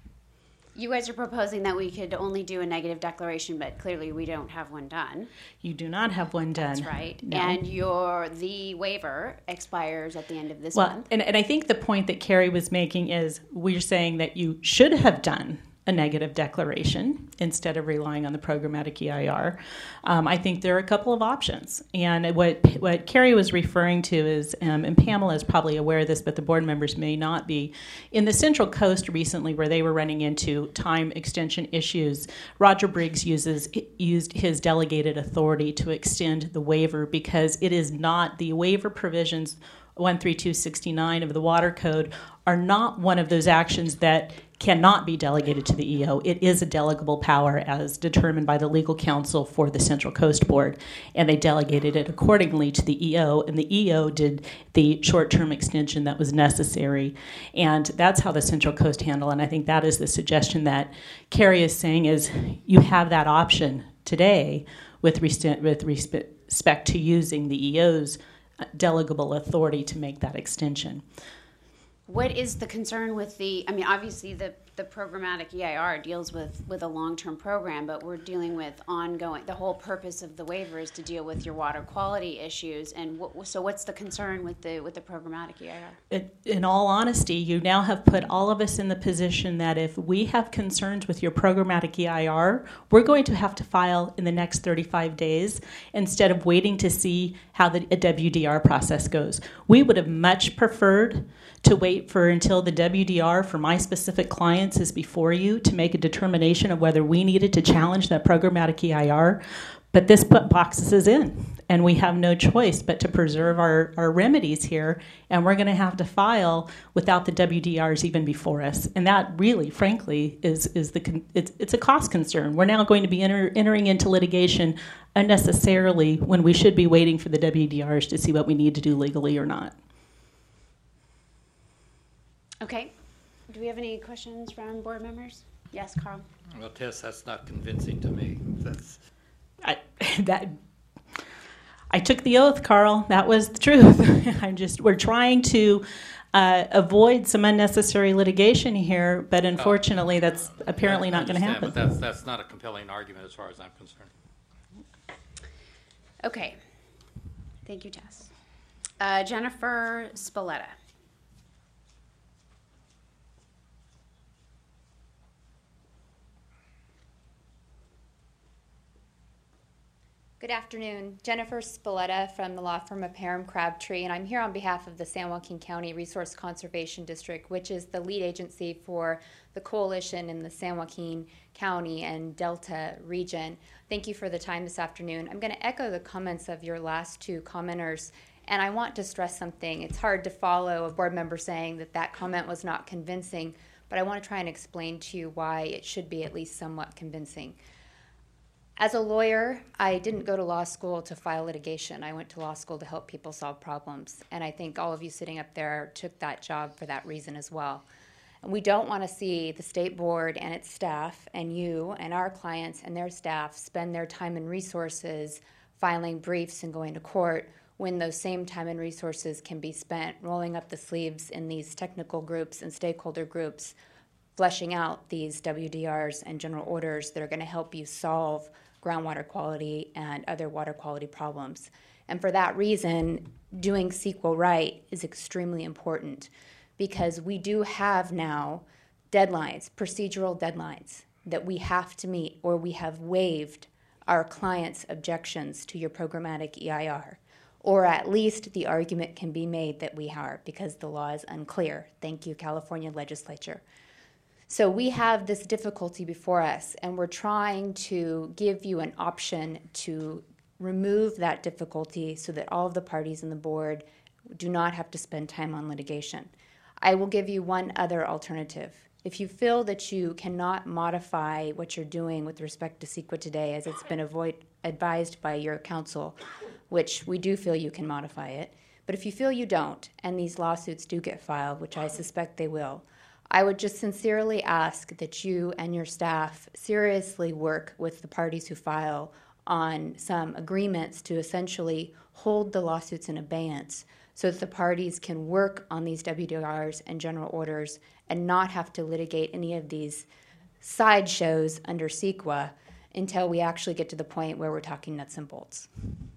You guys are proposing that we could only do a negative declaration, but clearly we don't have one done. You do not have one done. That's right. No. And your the waiver expires at the end of this well, month. And, and I think the point that Carrie was making is we're saying that you should have done a negative declaration instead of relying on the programmatic E I R. Um, I think there are a couple of options. And what what Carrie was referring to is, um, and Pamela is probably aware of this, but the board members may not be, in the Central Coast recently where they were running into time extension issues, Roger Briggs uses used his delegated authority to extend the waiver because it is not, the waiver provisions one thirty-two sixty-nine of the Water Code are not one of those actions that cannot be delegated to the E O. It is a delegable power as determined by the legal counsel for the Central Coast Board, and they delegated it accordingly to the E O, and the E O did the short-term extension that was necessary, and that's how the Central Coast handled, and I think that is the suggestion that Carrie is saying is you have that option today with, rest- with respect to using the E O's delegable authority to make that extension. What is the concern with the, I mean, obviously the, the programmatic E I R deals with, with a long-term program, but we're dealing with ongoing, the whole purpose of the waiver is to deal with your water quality issues. And what, so what's the concern with the with the programmatic E I R? It, in all honesty, you now have put all of us in the position that if we have concerns with your programmatic E I R, we're going to have to file in the next thirty-five days instead of waiting to see how the W D R process goes. We would have much preferred to wait for until the W D R for my specific clients is before you to make a determination of whether we needed to challenge that programmatic E I R. But this put boxes in, and we have no choice but to preserve our, our remedies here, and we're going to have to file without the W D Rs even before us. And that really, frankly, is, is the con- it's, it's a cost concern. We're now going to be enter, entering into litigation unnecessarily when we should be waiting for the W D Rs to see what we need to do legally or not. Okay. Do we have any questions from board members? Yes, Carl. Well, Tess, that's not convincing to me. That's I, that I took the oath, Carl. That was the truth. I'm just we're trying to uh, avoid some unnecessary litigation here, but unfortunately, that's apparently not going to happen. But that's that's not a compelling argument as far as I'm concerned. Okay. Thank you, Tess. Uh, Jennifer Spalletta. Good afternoon. Jennifer Spalletta from the law firm of Parham Crabtree, and I'm here on behalf of the San Joaquin County Resource Conservation District, which is the lead agency for the coalition in the San Joaquin County and Delta region. Thank you for the time this afternoon. I'm going to echo the comments of your last two commenters, and I want to stress something. It's hard to follow a board member saying that that comment was not convincing, but I want to try and explain to you why it should be at least somewhat convincing. As a lawyer, I didn't go to law school to file litigation. I went to law school to help people solve problems. And I think all of you sitting up there took that job for that reason as well. And we don't want to see the state board and its staff and you and our clients and their staff spend their time and resources filing briefs and going to court when those same time and resources can be spent rolling up the sleeves in these technical groups and stakeholder groups, fleshing out these W D Rs and general orders that are going to help you solve groundwater quality and other water quality problems. And for that reason, doing CEQA right is extremely important because we do have now deadlines, procedural deadlines that we have to meet, or we have waived our clients' objections to your programmatic E I R. Or at least the argument can be made that we are because the law is unclear. Thank you, California legislature. So we have this difficulty before us, and we're trying to give you an option to remove that difficulty so that all of the parties in the board do not have to spend time on litigation. I will give you one other alternative. If you feel that you cannot modify what you're doing with respect to CEQA today, as it's been avoid, advised by your counsel, which we do feel you can modify it, but if you feel you don't, and these lawsuits do get filed, which I suspect they will, I would just sincerely ask that you and your staff seriously work with the parties who file on some agreements to essentially hold the lawsuits in abeyance so that the parties can work on these W D Rs and general orders and not have to litigate any of these sideshows under CEQA until we actually get to the point where we're talking nuts and bolts.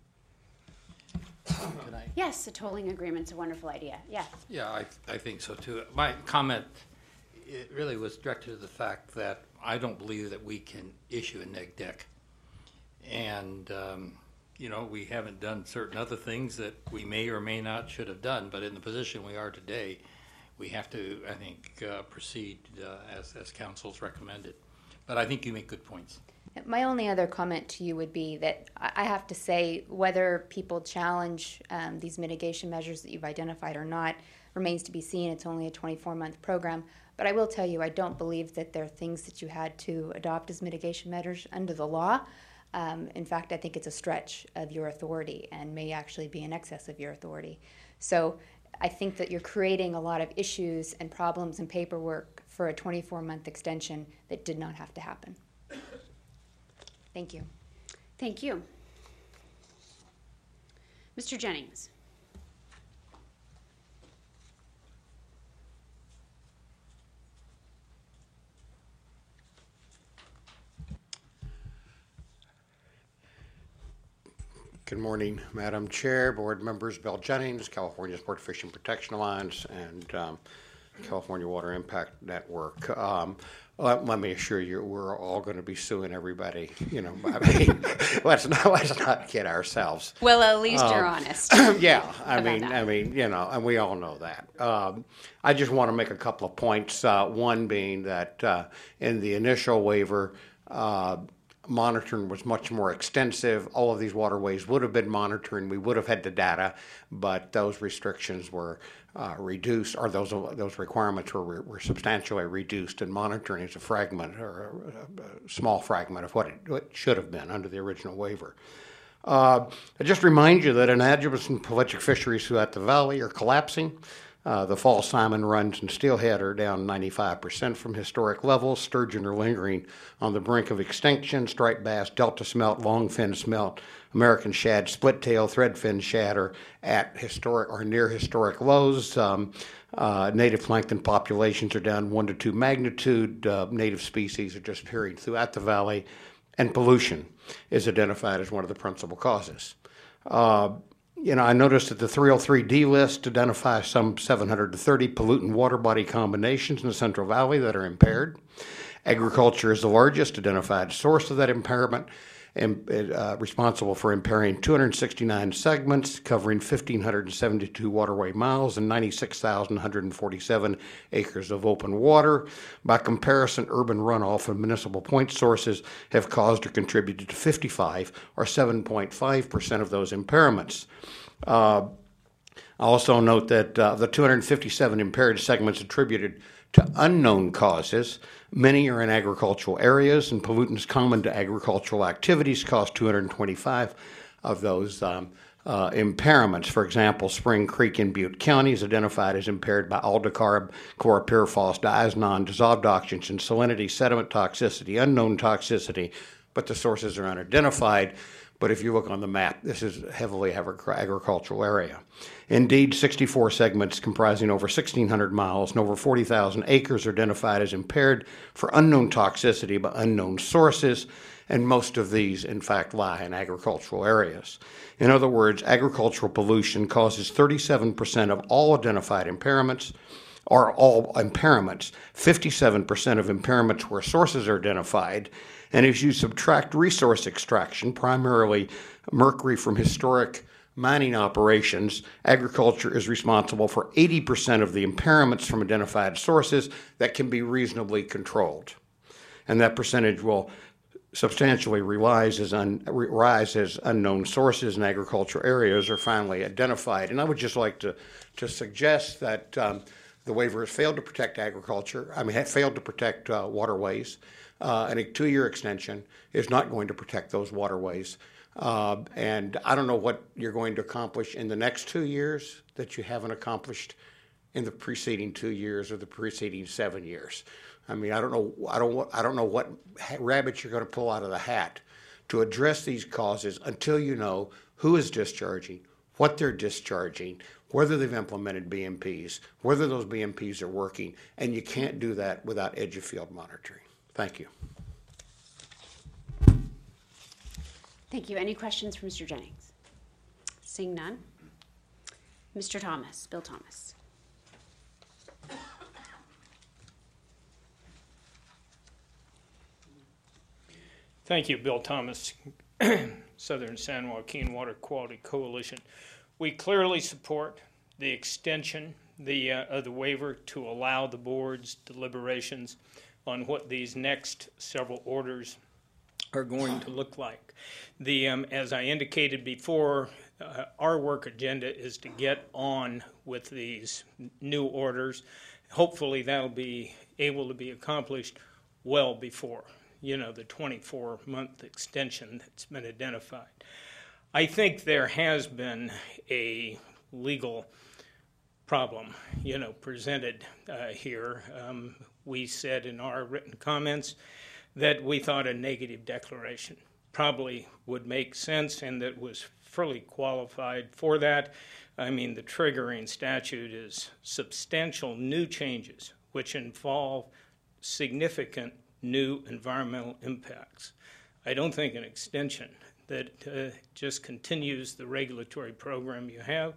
Yes, a tolling agreement's a wonderful idea. Yeah. Yeah, I, I think so too. My comment, it really was directed to the fact that I don't believe that we can issue a neg deck. And, um, you know, we haven't done certain other things that we may or may not should have done, but in the position we are today, we have to, I think, uh, proceed uh, as, as council's recommended. But I think you make good points. My only other comment to you would be that I have to say whether people challenge um, these mitigation measures that you've identified or not remains to be seen. It's only a twenty-four month program. But I will tell you, I don't believe that there are things that you had to adopt as mitigation measures under the law. Um, in fact, I think it's a stretch of your authority and may actually be in excess of your authority. So I think that you're creating a lot of issues and problems and paperwork for a twenty-four month extension that did not have to happen. Thank you. Thank you. Mister Jennings. Good morning, Madam Chair, board members, Bill Jennings, California Sport Fishing Protection Alliance, and um, California Water Impact Network. Um, let, let me assure you, we're all going to be suing everybody. You know, I mean, let's not let's not kid ourselves. Well, at least um, you're honest. Yeah, I mean, that. I mean, you know, and we all know that. Um, I just want to make a couple of points. Uh, one being that uh, in the initial waiver, uh, monitoring was much more extensive. All of these waterways would have been monitored. We would have had the data, but those restrictions were uh, reduced, or those those requirements were, were substantially reduced, and monitoring is a fragment or a, a small fragment of what it, what it should have been under the original waiver. Uh, I just remind you that anadromous and pelagic fisheries throughout the valley are collapsing. Uh, the fall salmon runs and steelhead are down ninety-five percent from historic levels. Sturgeon are lingering on the brink of extinction. Striped bass, delta smelt, longfin smelt, American shad, split tail, threadfin shad are at historic or near historic lows. Um, uh, native plankton populations are down one to two magnitude. Uh, native species are disappearing throughout the valley, and pollution is identified as one of the principal causes. Uh, You know, I noticed that the three oh three D list identifies some seven hundred thirty pollutant water body combinations in the Central Valley that are impaired. Agriculture is the largest identified source of that impairment, and uh, responsible for impairing two hundred sixty-nine segments, covering one thousand five hundred seventy-two waterway miles and ninety-six thousand one hundred forty-seven acres of open water. By comparison, urban runoff and municipal point sources have caused or contributed to fifty-five or seven point five percent of those impairments. Uh, I also note that uh, the two hundred fifty-seven impaired segments attributed to unknown causes, many are in agricultural areas, and pollutants common to agricultural activities cause two hundred twenty-five of those um, uh, impairments. For example, Spring Creek in Butte County is identified as impaired by aldecarb, chlorpyrifos, diazinon, dissolved oxygen, salinity, sediment toxicity, unknown toxicity, but the sources are unidentified. But if you look on the map, this is a heavily agricultural area. Indeed, sixty-four segments comprising over sixteen hundred miles and over forty thousand acres are identified as impaired for unknown toxicity by unknown sources, and most of these, in fact, lie in agricultural areas. In other words, agricultural pollution causes thirty-seven percent of all identified impairments, or all impairments, fifty-seven percent of impairments where sources are identified. And if you subtract resource extraction, primarily mercury from historic mining operations, agriculture is responsible for eighty percent of the impairments from identified sources that can be reasonably controlled. And that percentage will substantially rise as, un, rise as unknown sources in agricultural areas are finally identified. And I would just like to, to suggest that um, the waiver has failed to protect agriculture, I mean, had failed to protect uh, waterways. Uh, and a two-year extension is not going to protect those waterways. Uh, and I don't know what you're going to accomplish in the next two years that you haven't accomplished in the preceding two years or the preceding seven years. I mean, I don't know, I don't, I don't know what rabbit you're going to pull out of the hat to address these causes until you know who is discharging, what they're discharging, whether they've implemented B M Ps, whether those B M Ps are working, and you can't do that without edge of field monitoring. Thank you. Thank you. Any questions for Mister Jennings? Seeing none. Mister Thomas, Bill Thomas. Thank you, Bill Thomas, Southern San Joaquin Water Quality Coalition. We clearly support the extension the, uh, of the waiver to allow the board's deliberations on what these next several orders are going to look like. The, um, as I indicated before, uh, our work agenda is to get on with these new orders. Hopefully that'll be able to be accomplished well before, you know, the twenty-four month extension that's been identified. I think there has been a legal problem, you know, presented uh, here. Um, we said in our written comments that we thought a negative declaration probably would make sense and that was fully qualified for that. I mean, the triggering statute is substantial new changes which involve significant new environmental impacts. I don't think an extension that uh, just continues the regulatory program you have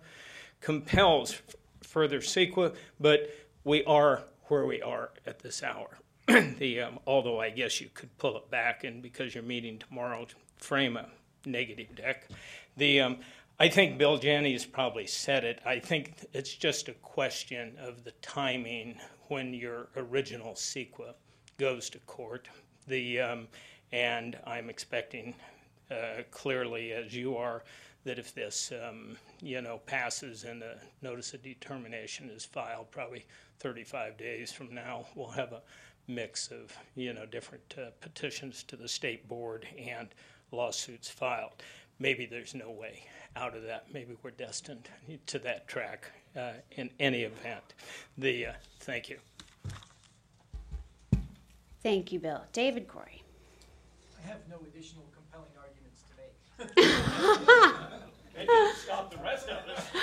compels f- further CEQA, but we are where we are at this hour. the, um, although I guess you could pull it back, and because you're meeting tomorrow, to frame a negative deck. The, um, I think Bill Jennings probably said it. I think it's just a question of the timing when your original CEQA goes to court. The, um, and I'm expecting uh, clearly, as you are, that if this, um, you know, passes and a notice of determination is filed, probably thirty-five days from now, we'll have a mix of, you know, different uh, petitions to the state board and lawsuits filed. Maybe there's no way out of that. Maybe we're destined to that track uh, in any event. The uh, thank you. Thank you, Bill. David Corey. I have no additional compelling arguments to make. Maybe stop the rest of us.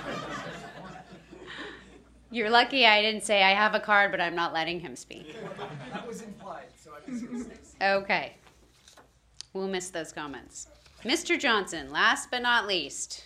You're lucky I didn't say I have a card, but I'm not letting him speak. That was implied, so I just gonna say. Okay. We'll miss those comments. Mister Johnson, last but not least.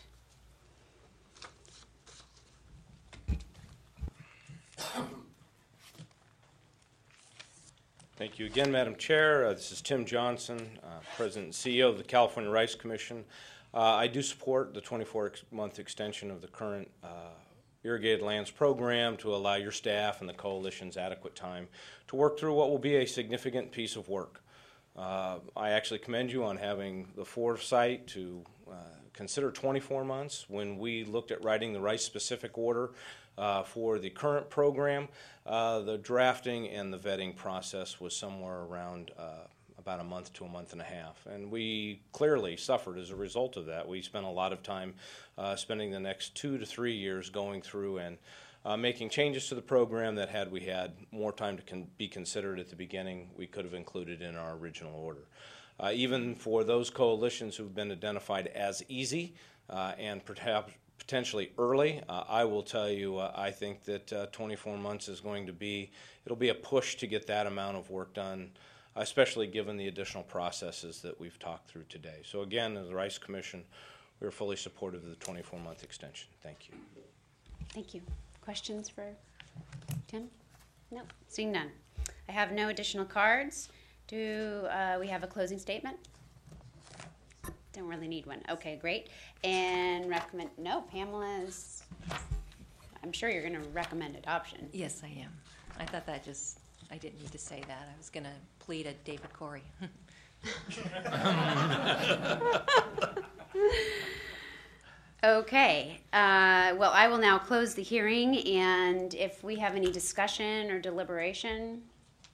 Thank you again, Madam Chair. Uh, this is Tim Johnson, uh, President and C E O of the California Rice Commission. Uh, I do support the twenty-four month extension of the current uh, irrigated lands program to allow your staff and the coalition's adequate time to work through what will be a significant piece of work. Uh, I actually commend you on having the foresight to uh, consider twenty-four months. When we looked at writing the rice-specific order uh, for the current program, uh, the drafting and the vetting process was somewhere around uh, about a month to a month and a half. And we clearly suffered as a result of that. We spent a lot of time uh, spending the next two to three years going through and Uh, making changes to the program that had we had more time to con- be considered at the beginning, we could have included in our original order. Uh, even for those coalitions who've been identified as easy uh, and perhaps potentially early, uh, I will tell you uh, I think that uh, twenty-four months is going to be, it'll be a push to get that amount of work done, especially given the additional processes that we've talked through today. So again, as the Rice Commission, we're fully supportive of the twenty-four month extension. Thank you. Thank you. Questions for Tim? No, seeing none. I have no additional cards. Do uh, we have a closing statement? Don't really need one. Okay, great. And recommend, no, Pamela's, I'm sure you're going to recommend adoption. Yes, I am. I thought that just, I didn't need to say that. I was going to plead a David Corey. Okay, uh, well, I will now close the hearing, and if we have any discussion or deliberation.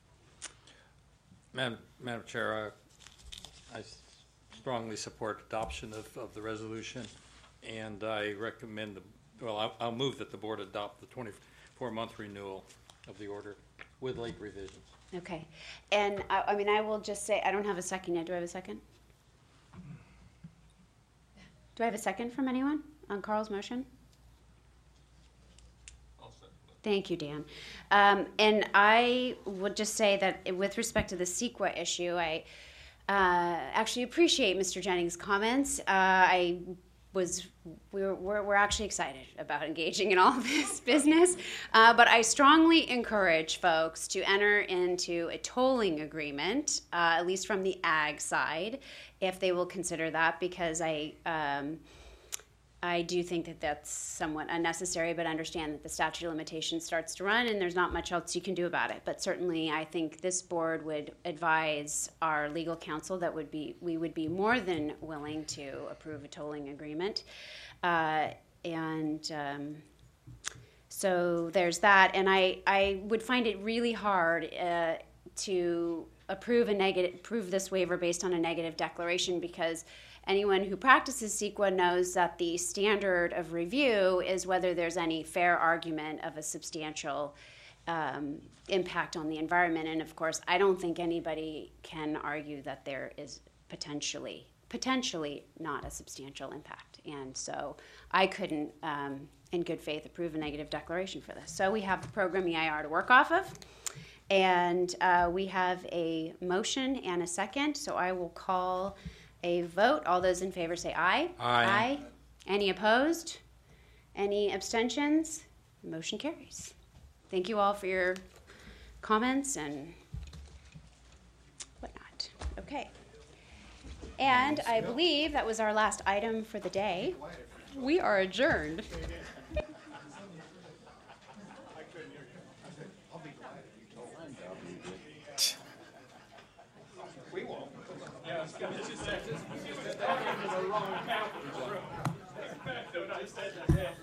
Madam, Madam Chair, uh, I strongly support adoption of, of the resolution, and I recommend, the, well, I'll, I'll move that the board adopt the twenty-four four-month renewal of the order with late revisions. Okay. And I, I mean, I will just say, I don't have a second yet. Do I have a second? Do I have a second from anyone on Carl's motion? Thank you, Dan. Um, and I would just say that with respect to the CEQA issue, I uh, actually appreciate Mister Jennings' comments. Uh, I was we're, we're, we're actually excited about engaging in all of this business, uh, but I strongly encourage folks to enter into a tolling agreement, uh, at least from the ag side, if they will consider that, because I um, I do think that that's somewhat unnecessary, but understand that the statute of limitations starts to run and there's not much else you can do about it. But certainly I think this board would advise our legal counsel that would be we would be more than willing to approve a tolling agreement. Uh, and um, so there's that. And I, I would find it really hard uh, to approve a negative approve this waiver based on a negative declaration, because anyone who practices CEQA knows that the standard of review is whether there's any fair argument of a substantial um, impact on the environment. And of course, I don't think anybody can argue that there is potentially, potentially not a substantial impact. And so I couldn't, um, in good faith, approve a negative declaration for this. So we have the program E I R to work off of. And uh, we have a motion and a second. So I will call a vote. All those in favor say aye. Aye. Aye. Any opposed? Any abstentions? Motion carries. Thank you all for your comments and whatnot. Okay. And I believe that was our last item for the day. We are adjourned. We won't. Yeah, it's just that this was just that the wrong count. Don't I said that.